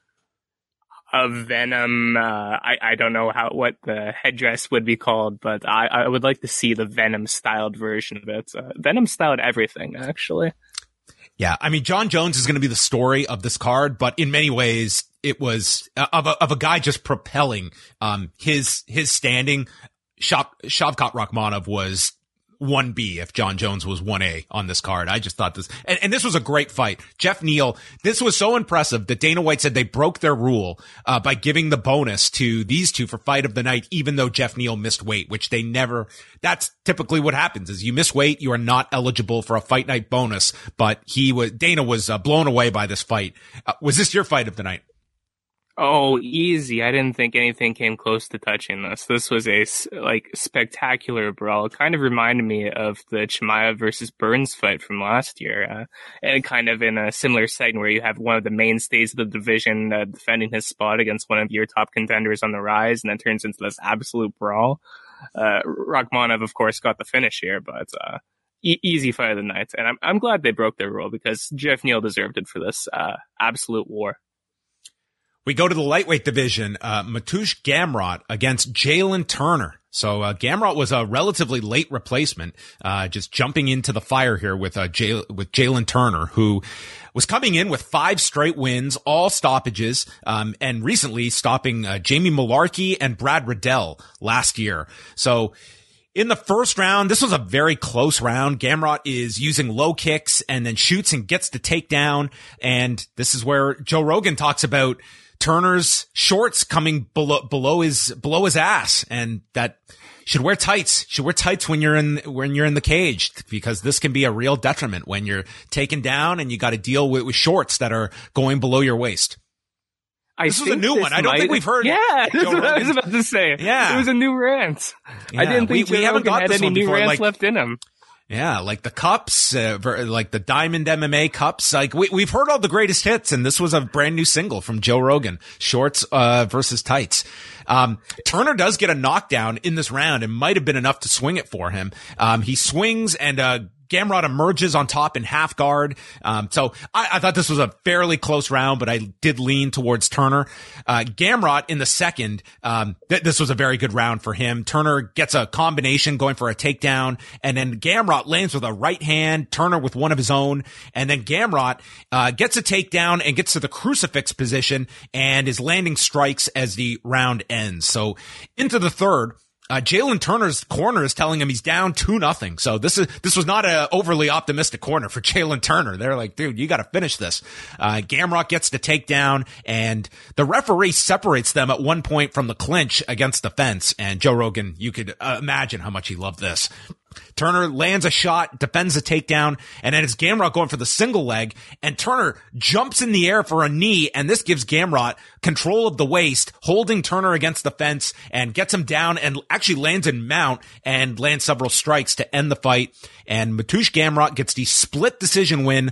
Venom, I don't know what the headdress would be called, but I would like to see the Venom styled version of it. Venom styled everything, actually. Yeah, I mean, Jon Jones is going to be the story of this card, but in many ways, it was of a guy just propelling his standing. Shavkat Rakhmonov was 1B if Jon Jones was 1A on this card. I just thought this, and this was a great fight. Jeff Neal, this was so impressive that Dana White said they broke their rule by giving the bonus to these two for fight of the night, even though Jeff Neal missed weight, which they never. That's typically what happens: is you miss weight, you are not eligible for a fight night bonus. But Dana was blown away by this fight. Was this your fight of the night? Oh, easy. I didn't think anything came close to touching this. This was a spectacular brawl. It kind of reminded me of the Chimaev versus Burns fight from last year. And kind of in a similar setting where you have one of the mainstays of the division defending his spot against one of your top contenders on the rise, and then turns into this absolute brawl. Rakhmonov, of course, got the finish here, but easy fight of the night. And I'm glad they broke their rule, because Jeff Neal deserved it for this absolute war. We go to the lightweight division, Mateusz Gamrot against Jalen Turner. So, Gamrot was a relatively late replacement, just jumping into the fire here with Jalen Turner, who was coming in with 5 straight wins, all stoppages, and recently stopping, Jamie Malarkey and Brad Riddell last year. So, in the first round, this was a very close round. Gamrot is using low kicks and then shoots and gets the takedown. And this is where Joe Rogan talks about Turner's shorts coming below his ass, and that should wear tights. Should wear tights when you're in the cage, because this can be a real detriment when you're taken down and you got to deal with shorts that are going below your waist. This was a new one. I don't think we've heard. Yeah, that's what I was about to say. Yeah, it was a new rant. Yeah, I didn't think we haven't got had any new rants left in him. Yeah, like the cups, like the Diamond MMA cups. Like we've heard all the greatest hits, and this was a brand new single from Joe Rogan, shorts versus tights. Turner does get a knockdown in this round. It might have been enough to swing it for him. He swings, and Gamrot emerges on top in half guard. So I thought this was a fairly close round, but I did lean towards Turner. Gamrot in the second, this was a very good round for him. Turner gets a combination going for a takedown, and then Gamrot lands with a right hand, Turner with one of his own, and then Gamrot gets a takedown and gets to the crucifix position and is landing strikes as the round ends. So into the third, Jalen Turner's corner is telling him he's down 2-0. So this was not a overly optimistic corner for Jalen Turner. They're like, dude, you got to finish this. Gamrot gets the takedown, and the referee separates them at one point from the clinch against the fence. And Joe Rogan, you could imagine how much he loved this. Turner lands a shot, defends a takedown, and then it's Gamrot going for the single leg, and Turner jumps in the air for a knee, and this gives Gamrot control of the waist, holding Turner against the fence, and gets him down, and actually lands in mount, and lands several strikes to end the fight. And Mateusz Gamrot gets the split decision win,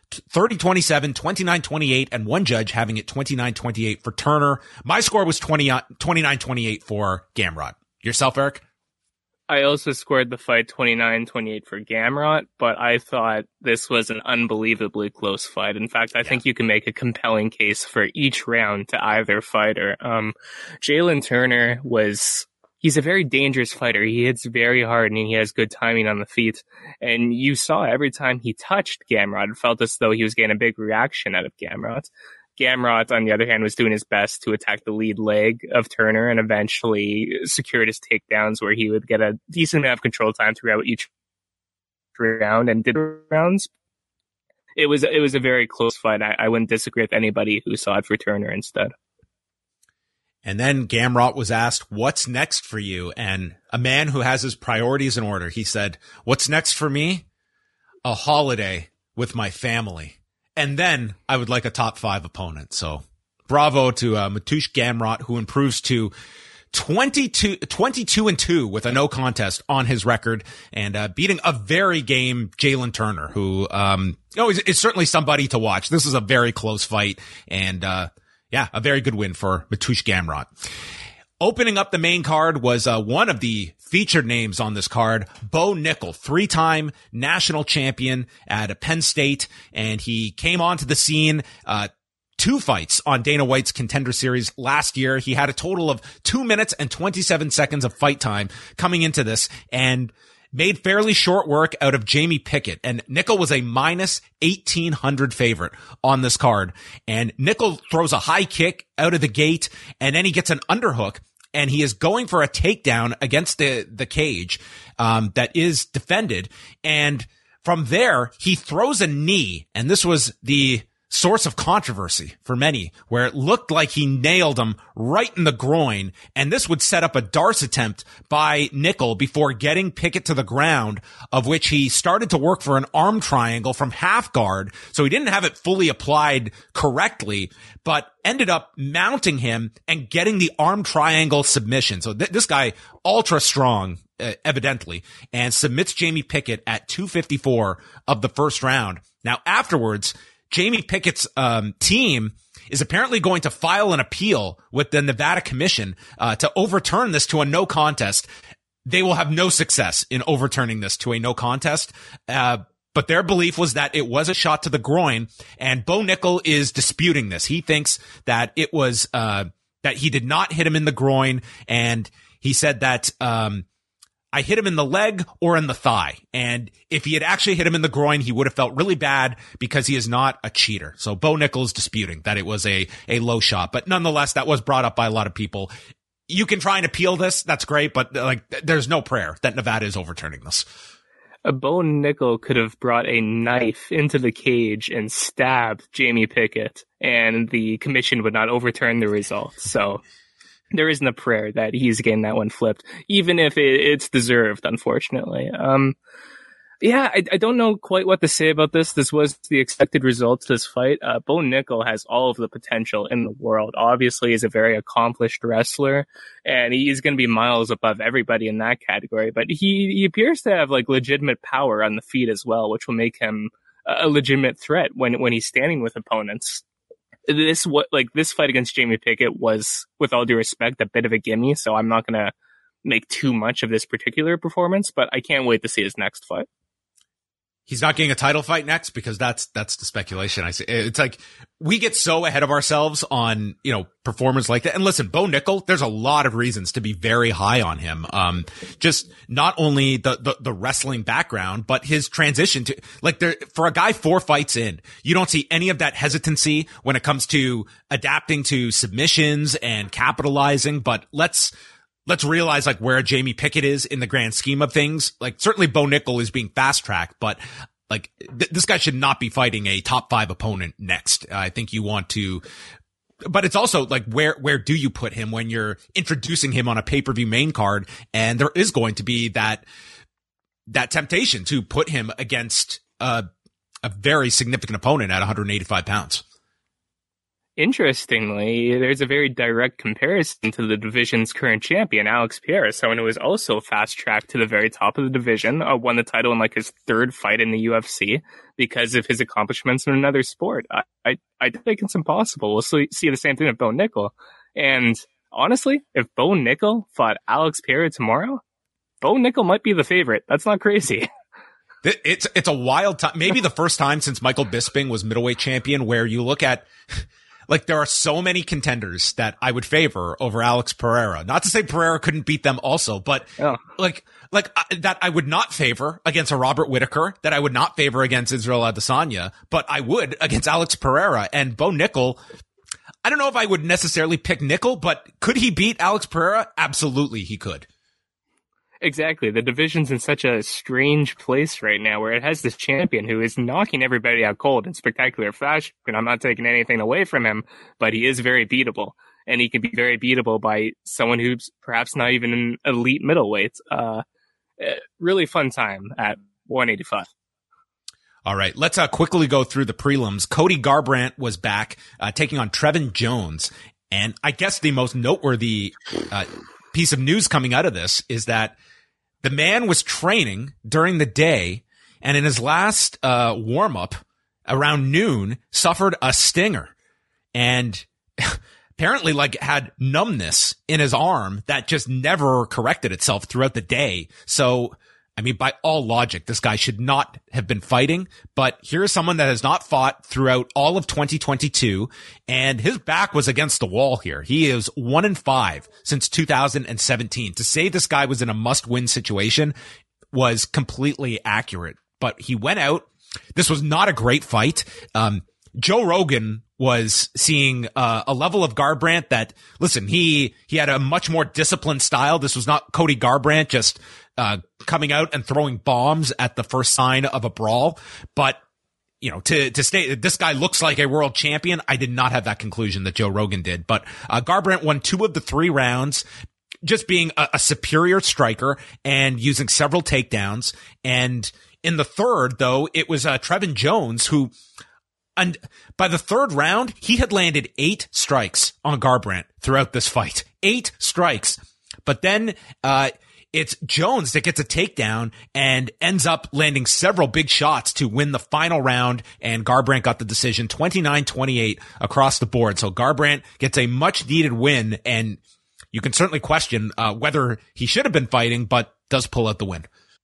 30-27, 29-28, and one judge having it 29-28 for Turner. My score was 29-28 for Gamrot. Yourself, Eric? I also scored the fight 29-28 for Gamrot, but I thought this was an unbelievably close fight. In fact, I think you can make a compelling case for each round to either fighter. Jalen Turner he's a very dangerous fighter. He hits very hard and he has good timing on the feet. And you saw every time he touched Gamrot, it felt as though he was getting a big reaction out of Gamrot. Gamrot, on the other hand, was doing his best to attack the lead leg of Turner and eventually secured his takedowns where he would get a decent amount of control time throughout each round and did rounds. It was a very close fight. I wouldn't disagree with anybody who saw it for Turner instead. And then Gamrot was asked, what's next for you? And a man who has his priorities in order, he said, what's next for me? A holiday with my family. And then I would like a top 5 opponent. So bravo to Mateusz Gamrot, who improves to 22-2 with a no contest on his record and beating a very game Jalen Turner, who is certainly somebody to watch. This is a very close fight and a very good win for Mateusz Gamrot. Opening up the main card was one of the featured names on this card, Bo Nickal, 3-time national champion at Penn State, and he came onto the scene 2 fights on Dana White's Contender Series last year. He had a total of 2 minutes and 27 seconds of fight time coming into this and made fairly short work out of Jamie Pickett. And Nickal was a minus 1,800 favorite on this card. And Nickal throws a high kick out of the gate, and then he gets an underhook, and he is going for a takedown against the cage that is defended. And from there, he throws a knee, and this was the source of controversy for many, where it looked like he nailed him right in the groin, and this would set up a Darce attempt by Nickal before getting Pickett to the ground, of which he started to work for an arm triangle from half guard, so he didn't have it fully applied correctly, but ended up mounting him and getting the arm triangle submission. So this guy, ultra strong, evidently, and submits Jamie Pickett at 254 of the first round. Now, afterwards, Jamie Pickett's team is apparently going to file an appeal with the Nevada Commission to overturn this to a no contest. They will have no success in overturning this to a no contest. But their belief was that it was a shot to the groin, and Bo Nickal is disputing this. He thinks that it was that he did not hit him in the groin, and he said that I hit him in the leg or in the thigh. And if he had actually hit him in the groin, he would have felt really bad because he is not a cheater. So Bo Nickal is disputing that it was a low shot. But nonetheless, that was brought up by a lot of people. You can try and appeal this. That's great. But there's no prayer that Nevada is overturning this. Bo Nickal could have brought a knife into the cage and stabbed Jamie Pickett, and the commission would not overturn the results. So there isn't a prayer that he's getting that one flipped, even if it's deserved, unfortunately. I don't know quite what to say about this. This was the expected result to this fight. Bo Nickal has all of the potential in the world. Obviously, he's a very accomplished wrestler, and he's going to be miles above everybody in that category. But he appears to have legitimate power on the feet as well, which will make him a legitimate threat when he's standing with opponents. This fight against Jamie Pickett was, with all due respect, a bit of a gimme, so I'm not going to make too much of this particular performance, but I can't wait to see his next fight. He's not getting a title fight next because that's the speculation. I see. It's like we get so ahead of ourselves on, performers like that. And listen, Bo Nickal, there's a lot of reasons to be very high on him. Just not only the wrestling background, but his transition to for a guy 4 fights in, you don't see any of that hesitancy when it comes to adapting to submissions and capitalizing. But let's realize where Jamie Pickett is in the grand scheme of things. Certainly Bo Nickal is being fast tracked, but this guy should not be fighting a top 5 opponent next. I think you want to, but it's also where do you put him when you're introducing him on a pay-per-view main card? And there is going to be that temptation to put him against a very significant opponent at 185 pounds. Interestingly, there's a very direct comparison to the division's current champion, Alex Pereira, someone who was also fast-tracked to the very top of the division, won the title in like his third fight in the UFC because of his accomplishments in another sport. I think it's impossible. We'll see the same thing with Bo Nickel. And honestly, if Bo Nickel fought Alex Pereira tomorrow, Bo Nickel might be the favorite. That's not crazy. It's a wild time. Maybe the first time since Michael Bisping was middleweight champion where you look at, like, there are so many contenders that I would favor over Alex Pereira. Not to say Pereira couldn't beat them also, but that I would not favor against a Robert Whittaker, that I would not favor against Israel Adesanya, but I would against Alex Pereira. And Bo Nickel, I don't know if I would necessarily pick Nickel, but could he beat Alex Pereira? Absolutely, he could. Exactly. The division's in such a strange place right now where it has this champion who is knocking everybody out cold in spectacular fashion. And I'm not taking anything away from him, but he is very beatable. And he can be very beatable by someone who's perhaps not even an elite middleweight. Really fun time at 185. All right, let's quickly go through the prelims. Cody Garbrandt was back, taking on Trevin Jones. And I guess the most noteworthy piece of news coming out of this is that the man was training during the day, and in his last warm-up around noon, suffered a stinger, and apparently had numbness in his arm that just never corrected itself throughout the day. So, I mean, by all logic, this guy should not have been fighting, but here's someone that has not fought throughout all of 2022, and his back was against the wall here. He is 1-5 since 2017. To say this guy was in a must-win situation was completely accurate, but he went out. This was not a great fight. Joe Rogan was seeing a level of Garbrandt that, listen, he had a much more disciplined style. This was not Cody Garbrandt just coming out and throwing bombs at the first sign of a brawl. But, you know, to state that this guy looks like a world champion, I did not have that conclusion that Joe Rogan did. But Garbrandt won 2 of the 3 rounds, just being a superior striker and using several takedowns. And in the third, though, it was Trevin Jones who, and by the third round, he had landed 8 strikes on Garbrandt throughout this fight. 8 strikes. But then it's Jones that gets a takedown and ends up landing several big shots to win the final round, and Garbrandt got the decision 29-28 across the board. So Garbrandt gets a much-needed win, and you can certainly question whether he should have been fighting, but does pull out the win.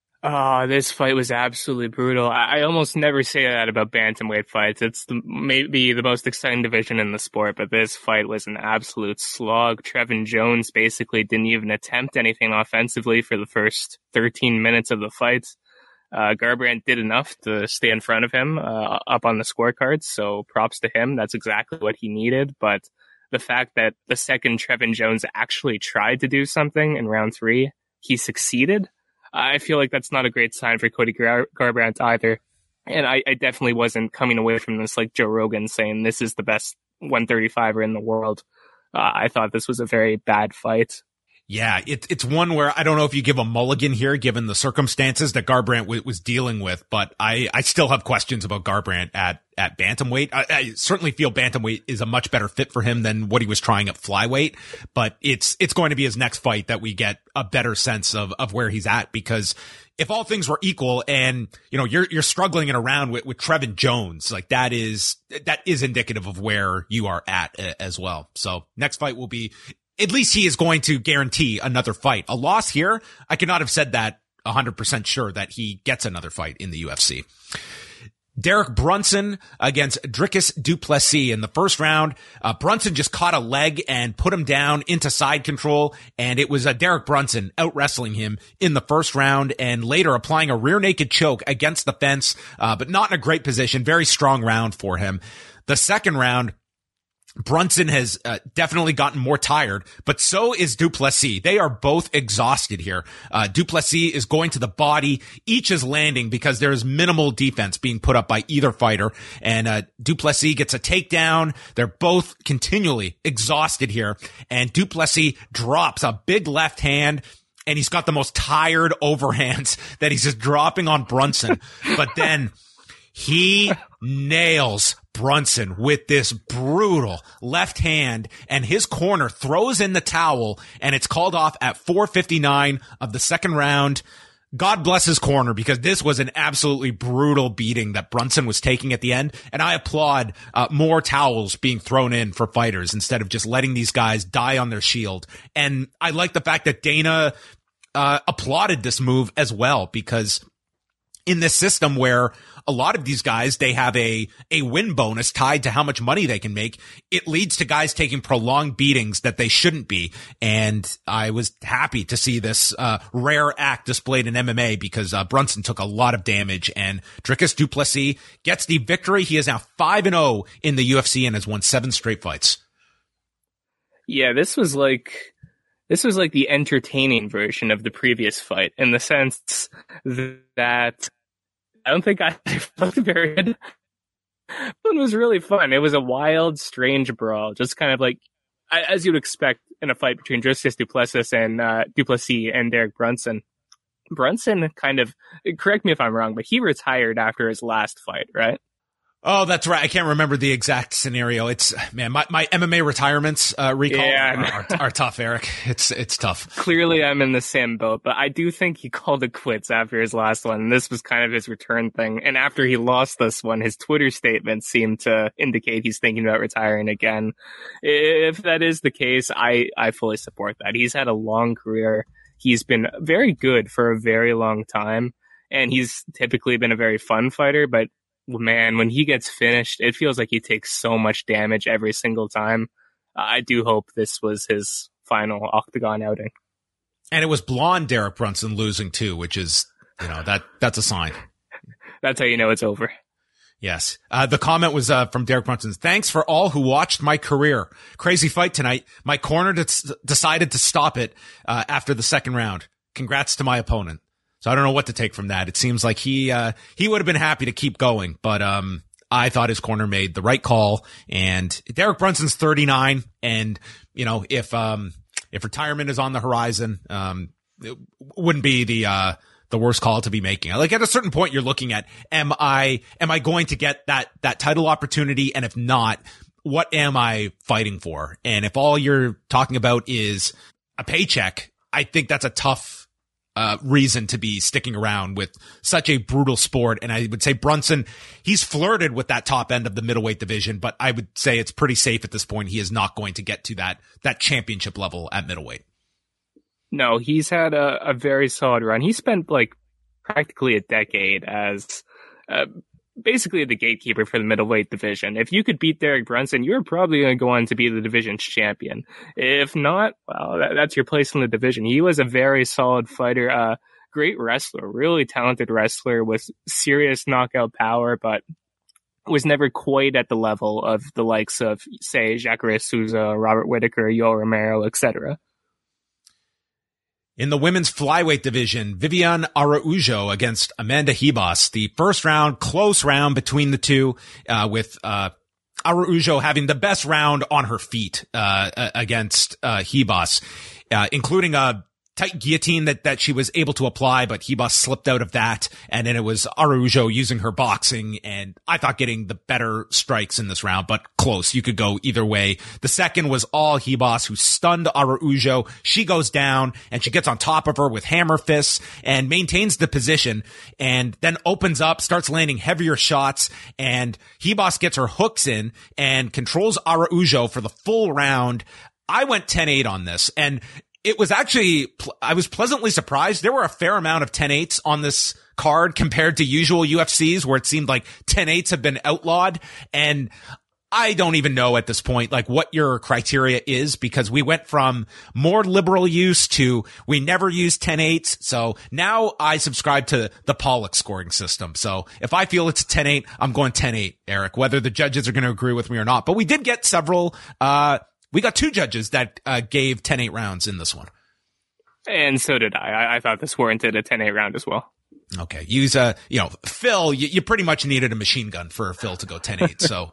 Oh, this fight was absolutely brutal. I almost never say that about bantamweight fights. It's maybe the most exciting division in the sport, but this fight was an absolute slog. Trevin Jones basically didn't even attempt anything offensively for the first 13 minutes of the fight. Garbrandt did enough to stay in front of him up on the scorecards, so props to him. That's exactly what he needed, but the fact that the second Trevin Jones actually tried to do something in round 3, he succeeded. I feel like that's not a great sign for Cody Garbrandt either. And I definitely wasn't coming away from this like Joe Rogan saying this is the best 135er in the world. I thought this was a very bad fight. Yeah, it's one where I don't know if you give a mulligan here, given the circumstances that Garbrandt was dealing with, but I still have questions about Garbrandt at bantamweight. I certainly feel bantamweight is a much better fit for him than what he was trying at flyweight, but it's going to be his next fight that we get a better sense of where he's at, because if all things were equal and, you know, you're struggling in a round with Trevin Jones, like that is indicative of where you are at as well. So next fight will be, at least he is going to guarantee another fight. A loss here, I could not have said that 100% sure that he gets another fight in the UFC. Derek Brunson against Dricus du Plessis in the first round. Brunson just caught a leg and put him down into side control, and it was Derek Brunson out wrestling him in the first round and later applying a rear naked choke against the fence, but not in a great position. Very strong round for him. The second round, Brunson has definitely gotten more tired, but so is du Plessis. They are both exhausted here. Du Plessis is going to the body. Each is landing because there is minimal defense being put up by either fighter. And du Plessis gets a takedown. They're both continually exhausted here. And du Plessis drops a big left hand, and he's got the most tired overhands that he's just dropping on Brunson. But then he nails Brunson with this brutal left hand, and his corner throws in the towel, and it's called off at 4:59 of the second round. God bless his corner, because this was an absolutely brutal beating that Brunson was taking at the end. And I applaud more towels being thrown in for fighters instead of just letting these guys die on their shield. And I like the fact that Dana applauded this move as well, because in this system where a lot of these guys, they have a win bonus tied to how much money they can make, it leads to guys taking prolonged beatings that they shouldn't be. And I was happy to see this rare act displayed in MMA, because Brunson took a lot of damage, and Dricus du Plessis gets the victory. He is now 5-0 in the UFC and has won 7 straight fights. Yeah, this was like the entertaining version of the previous fight, in the sense that I don't think I felt very good. It was really fun. It was a wild, strange brawl, just kind of like, as you'd expect in a fight between Dricus du Plessis and Derek Brunson. Brunson kind of, correct me if I'm wrong, but he retired after his last fight, right? Oh, that's right. I can't remember the exact scenario. It's, man, my MMA retirements recall are tough, Eric. It's tough. Clearly I'm in the same boat, but I do think he called it quits after his last one. This was kind of his return thing. And after he lost this one, his Twitter statement seemed to indicate he's thinking about retiring again. If that is the case, I fully support that. He's had a long career. He's been very good for a very long time, and he's typically been a very fun fighter, but man, when he gets finished, it feels like he takes so much damage every single time. I do hope this was his final octagon outing. And it was blonde Derek Brunson losing too, which is, that's a sign. That's how you know it's over. Yes. The comment was from Derek Brunson. Thanks for all who watched my career. Crazy fight tonight. My corner decided to stop it after the second round. Congrats to my opponent. So I don't know what to take from that. It seems like he would have been happy to keep going, but I thought his corner made the right call. And Derek Brunson's 39, and if retirement is on the horizon, it wouldn't be the worst call to be making. Like, at a certain point, you're looking at, am I going to get that title opportunity? And if not, what am I fighting for? And if all you're talking about is a paycheck, I think that's a tough reason to be sticking around with such a brutal sport. And I would say Brunson, he's flirted with that top end of the middleweight division, but I would say it's pretty safe at this point. He is not going to get to that championship level at middleweight. No, he's had a very solid run. He spent like practically a decade as basically the gatekeeper for the middleweight division. If you could beat Derek Brunson, you're probably going to go on to be the division's champion. If not, well, that's your place in the division. He was a very solid fighter, great wrestler, really talented wrestler with serious knockout power, but was never quite at the level of the likes of, say, Jacare Souza, Robert Whittaker, Yoel Romero, etc. In the women's flyweight division, Viviane Araújo against Amanda Ribas. The first round, close round between the two, with Araújo having the best round on her feet against Ribas, including a tight guillotine that she was able to apply, but Ribas slipped out of that. And then it was Araújo using her boxing, and I thought getting the better strikes in this round, but close. You could go either way. The second was all Ribas, who stunned Araújo. She goes down and she gets on top of her with hammer fists and maintains the position, and then opens up, starts landing heavier shots, and Ribas gets her hooks in and controls Araújo for the full round. I went 10-8 on this, and it was actually, I was pleasantly surprised. There were a fair amount of 10-8s on this card compared to usual UFCs, where it seemed like 10-8s have been outlawed. And I don't even know at this point, like, what your criteria is, because we went from more liberal use to we never use 10-8s. So now I subscribe to the Pollock scoring system. So if I feel it's 10-8, I'm going 10-8, Eric, whether the judges are going to agree with me or not. But we did get several, we got 2 judges that gave 10-8 rounds in this one. And so did I. I thought this warranted a 10-8 round as well. Okay. Use Phil, you pretty much needed a machine gun for Phil to go 10-8. So,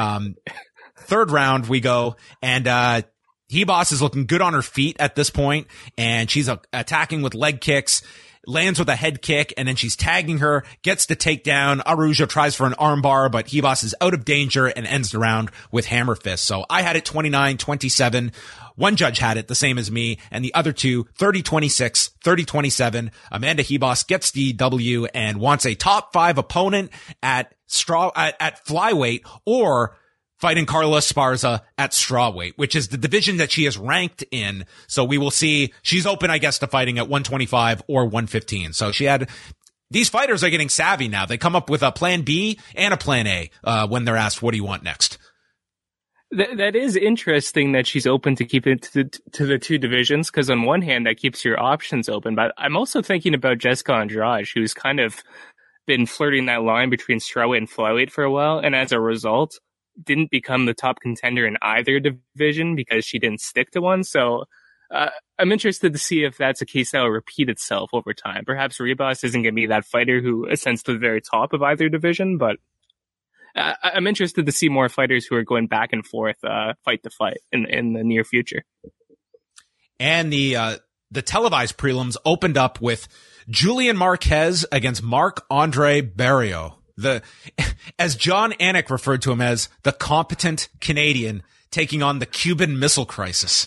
third round we go, and Ribas is looking good on her feet at this point, and she's attacking with leg kicks. lands with a head kick, and then she's tagging her, gets the takedown. Araujo tries for an armbar, but Ribas is out of danger and ends the round with hammer fist. So I had it 29-27. One judge had it the same as me, and the other two 30-26, 30-27. Amanda Ribas gets the W and wants a top 5 opponent at flyweight, or fighting Carla Esparza at strawweight, which is the division that she is ranked in. So we will see. She's open, I guess, to fighting at 125 or 115. So these fighters are getting savvy now. They come up with a plan B and a plan A when they're asked, what do you want next? That is interesting that she's open to keep it to the two divisions, because on one hand, that keeps your options open. But I'm also thinking about Jessica Andrade, who's kind of been flirting that line between strawweight and flyweight for a while, and as a result, didn't become the top contender in either division because she didn't stick to one. So I'm interested to see if that's a case that will repeat itself over time. Perhaps Ribas isn't going to be that fighter who ascends to the very top of either division, but I'm interested to see more fighters who are going back and forth, fight to fight in the near future. And the televised prelims opened up with Julian Marquez against Marc-Andre Barriault. As John Anik referred to him as, the competent Canadian taking on the Cuban Missile Crisis.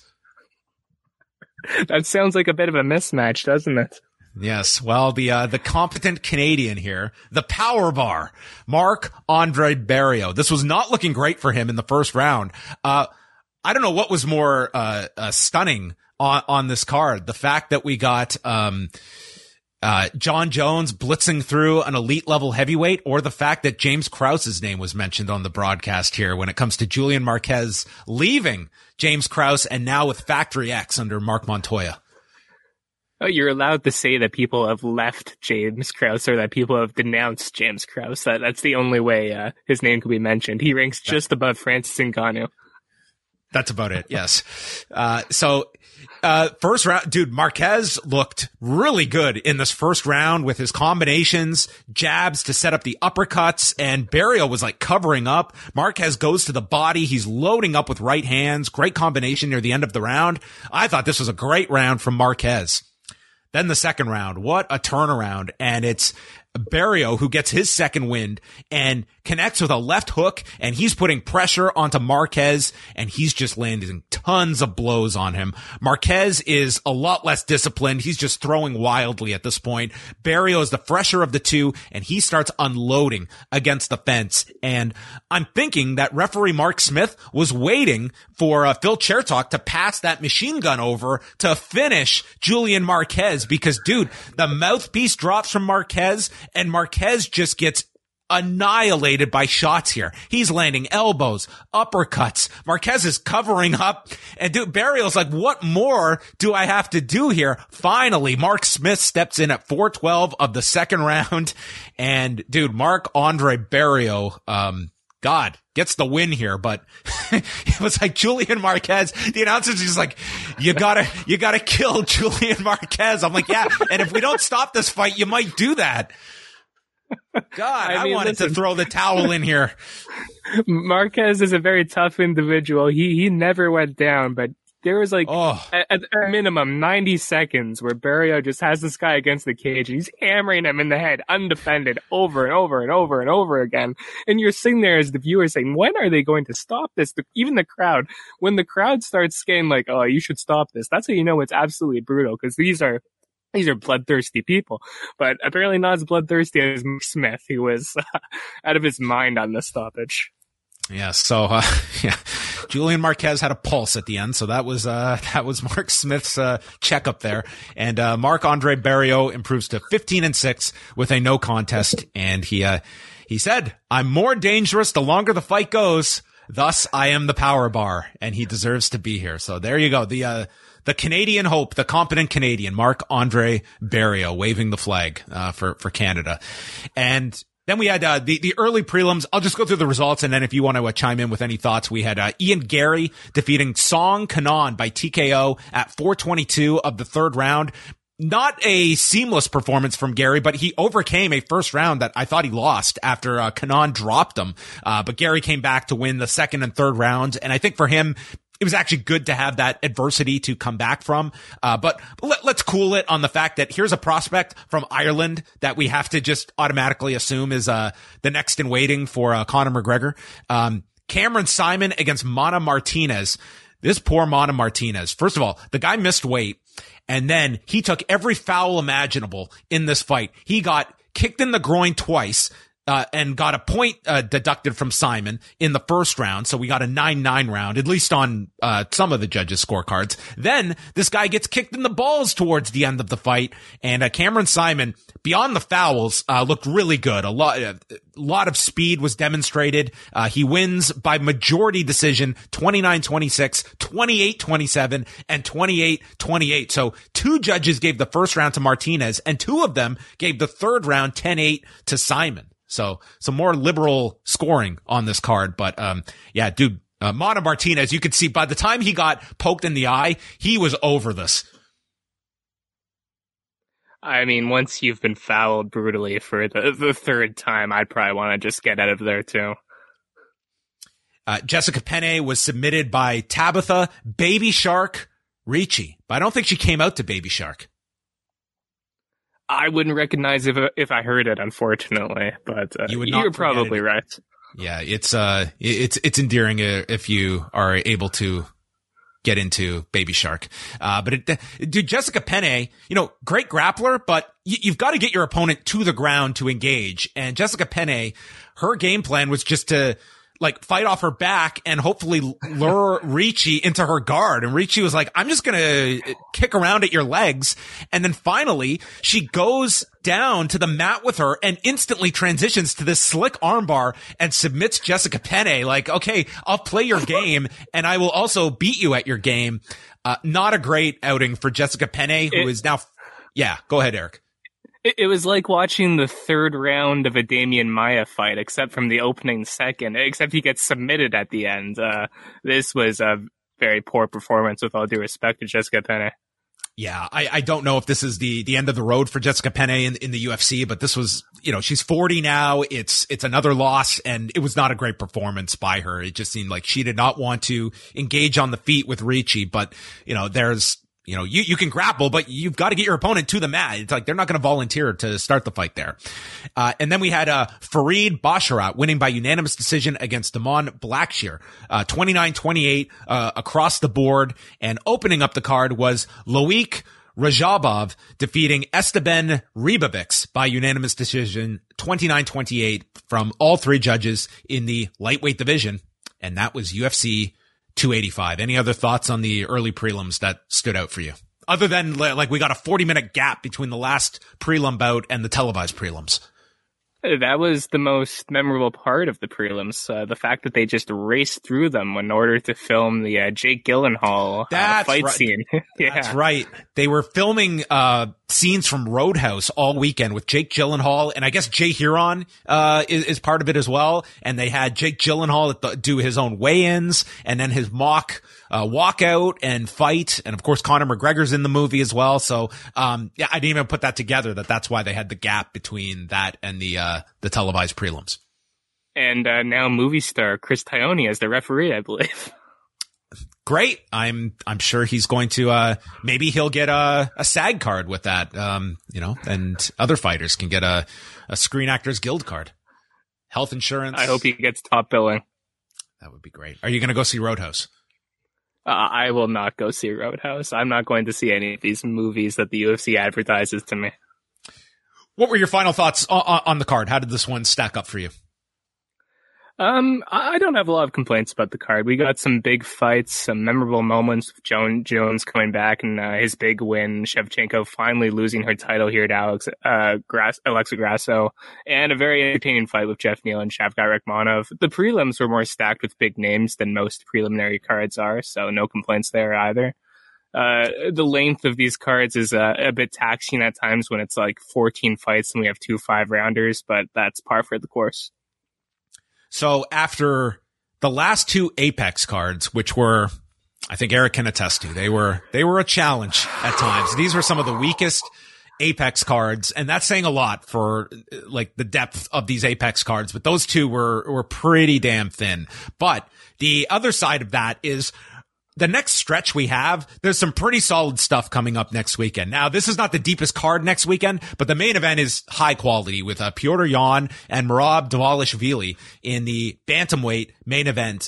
That sounds like a bit of a mismatch, doesn't it? Yes. Well, the competent Canadian here, the power bar, Marc-Andre Barriault. This was not looking great for him in the first round. I don't know what was more, stunning on this card. The fact that we got, John Jones blitzing through an elite level heavyweight, or the fact that James Krause's name was mentioned on the broadcast here when it comes to Julian Marquez leaving James Krause and now with Factory X under Mark Montoya. Oh, you're allowed to say that people have left James Krause, or that people have denounced James Krause. That's the only way his name could be mentioned. He ranks just above Francis Ngannou. That's about it, yes. First round, dude, Marquez looked really good in this first round with his combinations, jabs to set up the uppercuts, and Barriault was like covering up. Marquez goes to the body. He's loading up with right hands. Great combination near the end of the round. I thought this was a great round from Marquez. Then the second round, what a turnaround. And it's Barriault who gets his second wind and connects with a left hook, and he's putting pressure onto Marquez, and he's just landing tons of blows on him. Marquez is a lot less disciplined. He's just throwing wildly at this point. Barriault is the fresher of the two, and he starts unloading against the fence. And I'm thinking that referee Mark Smith was waiting for Phil Chertok to pass that machine gun over to finish Julian Marquez, because, dude, the mouthpiece drops from Marquez, and Marquez just gets annihilated by shots here. He's landing elbows, uppercuts. Marquez is covering up, and dude, Barriault's like, what more do I have to do here? Finally, Mark Smith steps in at 4:12 of the second round, and dude, Marc-Andre Barriault, God, gets the win here, but it was like Julian Marquez. The announcer's just like, you gotta kill Julian Marquez. I'm like, yeah, and if we don't stop this fight, you might do that. God, I wanted to throw the towel in here. Marquez is a very tough individual. He never went down, but there was like at a minimum 90 seconds where Barriault just has this guy against the cage, and he's hammering him in the head undefended over and over and over and over again. And you're sitting there as the viewer saying, when are they going to stop this? Even the crowd, when the crowd starts saying like, oh, you should stop this, that's how you know it's absolutely brutal, because these are bloodthirsty people, but apparently not as bloodthirsty as Mark Smith, who was out of his mind on this stoppage. Yeah. So, yeah, Julian Marquez had a pulse at the end. So that was Mark Smith's, checkup there. And, Marc-Andre Barriault improves to 15-6 with a no contest. And he said, I'm more dangerous the longer the fight goes. Thus, I am the power bar, and he deserves to be here. So there you go. The Canadian hope, the competent Canadian, Marc-Andre Barriault, waving the flag, for Canada. And then we had, the early prelims. I'll just go through the results, and then if you want to chime in with any thoughts, we had, Ian Gary defeating Song Kanan by TKO at 4:22 of the third round. Not a seamless performance from Gary, but he overcame a first round that I thought he lost after Kanan dropped him. But Gary came back to win the second and third rounds. And I think for him, it was actually good to have that adversity to come back from. But let's cool it on the fact that here's a prospect from Ireland that we have to just automatically assume is, the next in waiting for, Conor McGregor. Cameron Saaiman against Mana Martinez. This poor Mana Martinez. First of all, the guy missed weight, and then he took every foul imaginable in this fight. He got kicked in the groin twice, and got a point deducted from Saaiman in the first round. So we got a 9-9 round, at least on some of the judges' scorecards. Then this guy gets kicked in the balls towards the end of the fight. And Cameron Saaiman, beyond the fouls, looked really good. A lot of speed was demonstrated. He wins by majority decision, 29-26, 28-27, and 28-28. So 2 judges gave the first round to Martinez, and 2 of them gave the third round 10-8 to Saaiman. So some more liberal scoring on this card. But, yeah, dude, Mana Martinez, you could see by the time he got poked in the eye, he was over this. I mean, once you've been fouled brutally for the third time, I'd probably want to just get out of there too. Jessica Penne was submitted by Tabitha Baby Shark Ricci, but I don't think she came out to Baby Shark. I wouldn't recognize if I heard it, unfortunately, but you're probably right. Yeah, it's endearing if you are able to get into Baby Shark. Dude, Jessica Penne, great grappler, but you've got to get your opponent to the ground to engage. And Jessica Penne, her game plan was just to fight off her back and hopefully lure Ricci into her guard. And Ricci was like, I'm just going to kick around at your legs. And then finally she goes down to the mat with her and instantly transitions to this slick armbar and submits Jessica Penne. Okay, I'll play your game and I will also beat you at your game. Not a great outing for Jessica Penne, who is now, yeah, go ahead, Eric. It was like watching the third round of a Damian Maia fight, except from the opening second, except he gets submitted at the end. This was a very poor performance, with all due respect to Jessica Penne. Yeah, I don't know if this is the end of the road for Jessica Penne in the UFC, but this was, she's 40 now. It's another loss, and it was not a great performance by her. It just seemed like she did not want to engage on the feet with Ricci, but, there's, you can grapple, but you've got to get your opponent to the mat. It's like they're not going to volunteer to start the fight there. And then we had Farid Basharat winning by unanimous decision against Damon Blackshear, 29-28 across the board. And opening up the card was Loic Rajabov defeating Esteban Ribovics by unanimous decision, 29-28 from all 3 judges in the lightweight division. And that was UFC 285. Any other thoughts on the early prelims that stood out for you? Other than we got a 40-minute gap between the last prelim bout and the televised prelims. That was the most memorable part of the prelims. The fact that they just raced through them in order to film the Jake Gyllenhaal fight scene. Yeah. That's right. They were filming scenes from Roadhouse all weekend with Jake Gyllenhaal, and I guess Jay Huron is part of it as well. And they had Jake Gyllenhaal do his own weigh-ins, and then his mock walkout and fight, and of course Conor McGregor's in the movie as well. So yeah, I didn't even put that together that's why they had the gap between that and the televised prelims. And now movie star Chris Tognoni as the referee, I believe. Great. I'm sure he's going to maybe he'll get a SAG card with that, and other fighters can get a Screen Actors Guild card. Health insurance. I hope he gets top billing. That would be great. Are you going to go see Roadhouse? I will not go see Roadhouse. I'm not going to see any of these movies that the UFC advertises to me. What were your final thoughts on the card? How did this one stack up for you? I don't have a lot of complaints about the card. We got some big fights, some memorable moments with Jones coming back and his big win, Shevchenko finally losing her title here to Alexa Grasso, and a very entertaining fight with Jeff Neal and Shavkat Rakhmonov. The prelims were more stacked with big names than most preliminary cards are, so no complaints there either. The length of these cards is a bit taxing at times when it's 14 fights and we have 2 5-rounders, but that's par for the course. So after the last 2 Apex cards, which were, I think Eric can attest to, they were a challenge at times. These were some of the weakest Apex cards, and that's saying a lot for the depth of these Apex cards, but those 2 were pretty damn thin. But the other side of that is the next stretch we have, there's some pretty solid stuff coming up next weekend. Now, this is not the deepest card next weekend, but the main event is high quality with Petr Yan and Merab Dvalishvili in the bantamweight main event.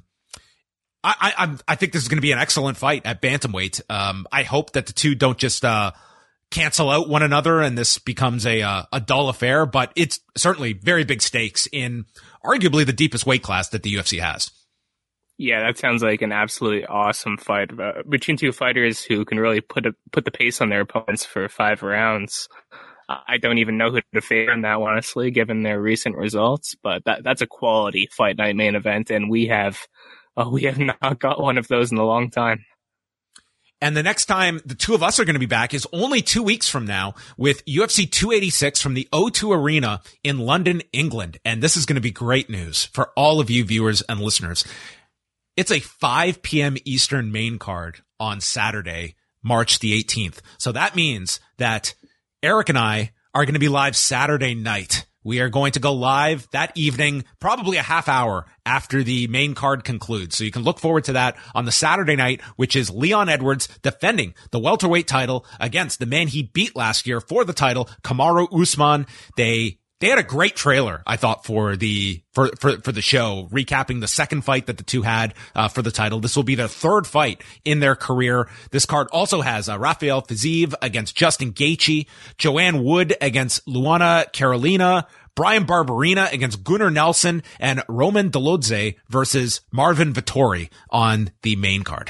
I think this is going to be an excellent fight at bantamweight. I hope that the two don't just cancel out one another and this becomes a dull affair, but it's certainly very big stakes in arguably the deepest weight class that the UFC has. Yeah, that sounds like an absolutely awesome fight between two fighters who can really put the pace on their opponents for 5 rounds. I don't even know who to favor in that, honestly, given their recent results, but that's a quality fight night main event, and we have not got one of those in a long time. And the next time the two of us are going to be back is only 2 weeks from now with UFC 286 from the O2 Arena in London, England. And this is going to be great news for all of you viewers and listeners. It's a 5 p.m. Eastern main card on Saturday, March the 18th. So that means that Eric and I are going to be live Saturday night. We are going to go live that evening, probably a half hour after the main card concludes. So you can look forward to that on the Saturday night, which is Leon Edwards defending the welterweight title against the man he beat last year for the title, Kamaru Usman. They had a great trailer, I thought, for the show, recapping the second fight that the two had for the title. This will be their third fight in their career. This card also has Rafael Fiziev against Justin Gaethje, Joanne Wood against Luana Carolina, Brian Barberena against Gunnar Nelson, and Roman Dolidze versus Marvin Vettori on the main card.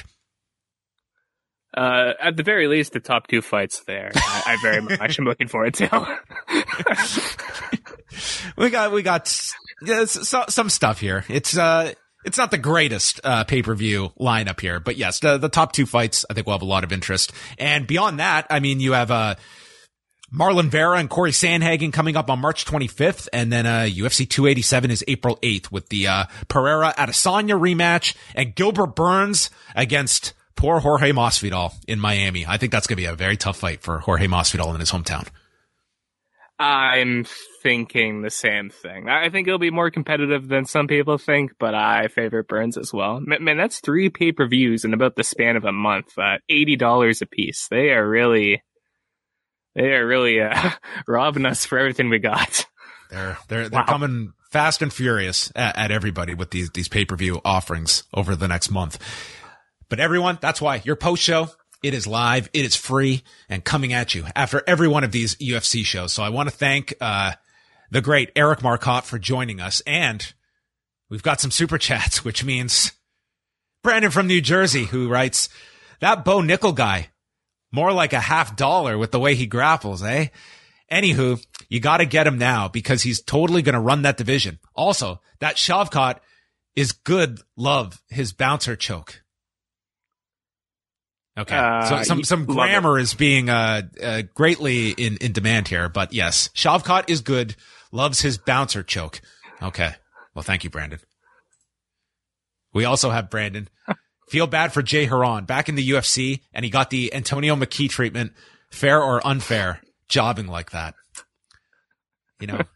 At the very least, the top 2 fights there. I very much am looking forward to. We got some stuff here. It's not the greatest pay-per-view lineup here, but yes, the top 2 fights I think will have a lot of interest. And beyond that, I mean, you have Marlon Vera and Corey Sandhagen coming up on March 25th, and then UFC 287 is April 8th with the Pereira Adesanya rematch and Gilbert Burns against poor Jorge Masvidal in Miami. I think that's going to be a very tough fight for Jorge Masvidal in his hometown. I'm thinking the same thing. I think it'll be more competitive than some people think, but I favor Burns as well. Man, that's 3 pay-per-views in about the span of a month. $80 a piece. They are really robbing us for everything we got. They're coming fast and furious at everybody with these pay-per-view offerings over the next month. But everyone, that's why your post show, it is live, it is free, and coming at you after every one of these UFC shows. So I want to thank the great Eric Marcotte for joining us. And we've got some super chats, which means Brandon from New Jersey, who writes, that Bo Nickel guy, more like a $50 with the way he grapples, eh? Anywho, you got to get him now because he's totally going to run that division. Also, that Shavkat is good. Love his bouncer choke. Okay, so some grammar is being greatly in demand here, but yes, Shavkat is good, loves his bouncer choke. Okay, well, thank you, Brandon. We also have Brandon. Feel bad for Jay Heron back in the UFC, and he got the Antonio McKee treatment. Fair or unfair, jobbing like that. You know,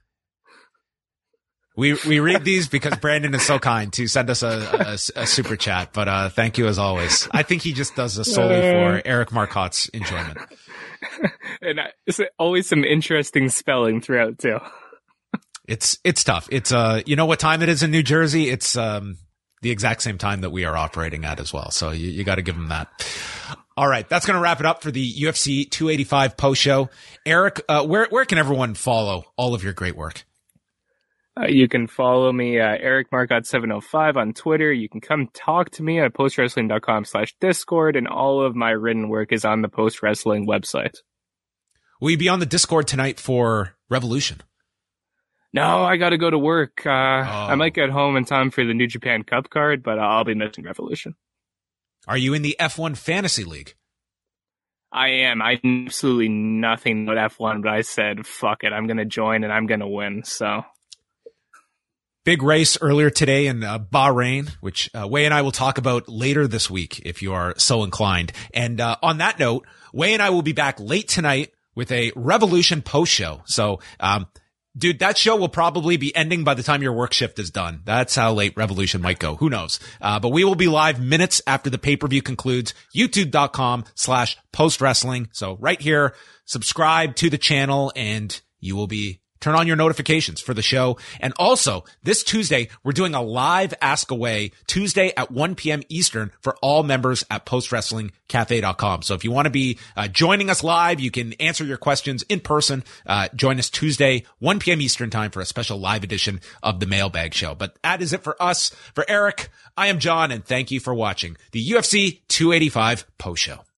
we read these because Brandon is so kind to send us a super chat, but thank you as always. I think he just does this solely for Eric Marcotte's enjoyment. And it's always some interesting spelling throughout too. It's tough. It's you know what time it is in New Jersey? It's the exact same time that we are operating at as well. So you got to give him that. All right, that's going to wrap it up for the UFC 285 post show. Eric, where can everyone follow all of your great work? You can follow me, Eric Marcotte 705 on Twitter. You can come talk to me at postwrestling.com/Discord, and all of my written work is on the Post Wrestling website. Will you be on the Discord tonight for Revolution? No, I got to go to work. I might get home in time for the New Japan Cup card, but I'll be missing Revolution. Are you in the F1 Fantasy League? I am. I know absolutely nothing about F1, but I said, fuck it, I'm going to join and I'm going to win, so... Big race earlier today in Bahrain, which Wei and I will talk about later this week if you are so inclined. And on that note, Wei and I will be back late tonight with a Revolution post show. So Dude, that show will probably be ending by the time your work shift is done. That's how late Revolution might go. Who knows? But we will be live minutes after the pay-per-view concludes. YouTube.com/postwrestling. So right here, subscribe to the channel and you will be turn on your notifications for the show. And also, this Tuesday, we're doing a live Ask Away Tuesday at 1 p.m. Eastern for all members at postwrestlingcafe.com. So if you want to be joining us live, you can answer your questions in person. Join us Tuesday, 1 p.m. Eastern time for a special live edition of the Mailbag Show. But that is it for us. For Eric, I am John, and thank you for watching the UFC 285 post show.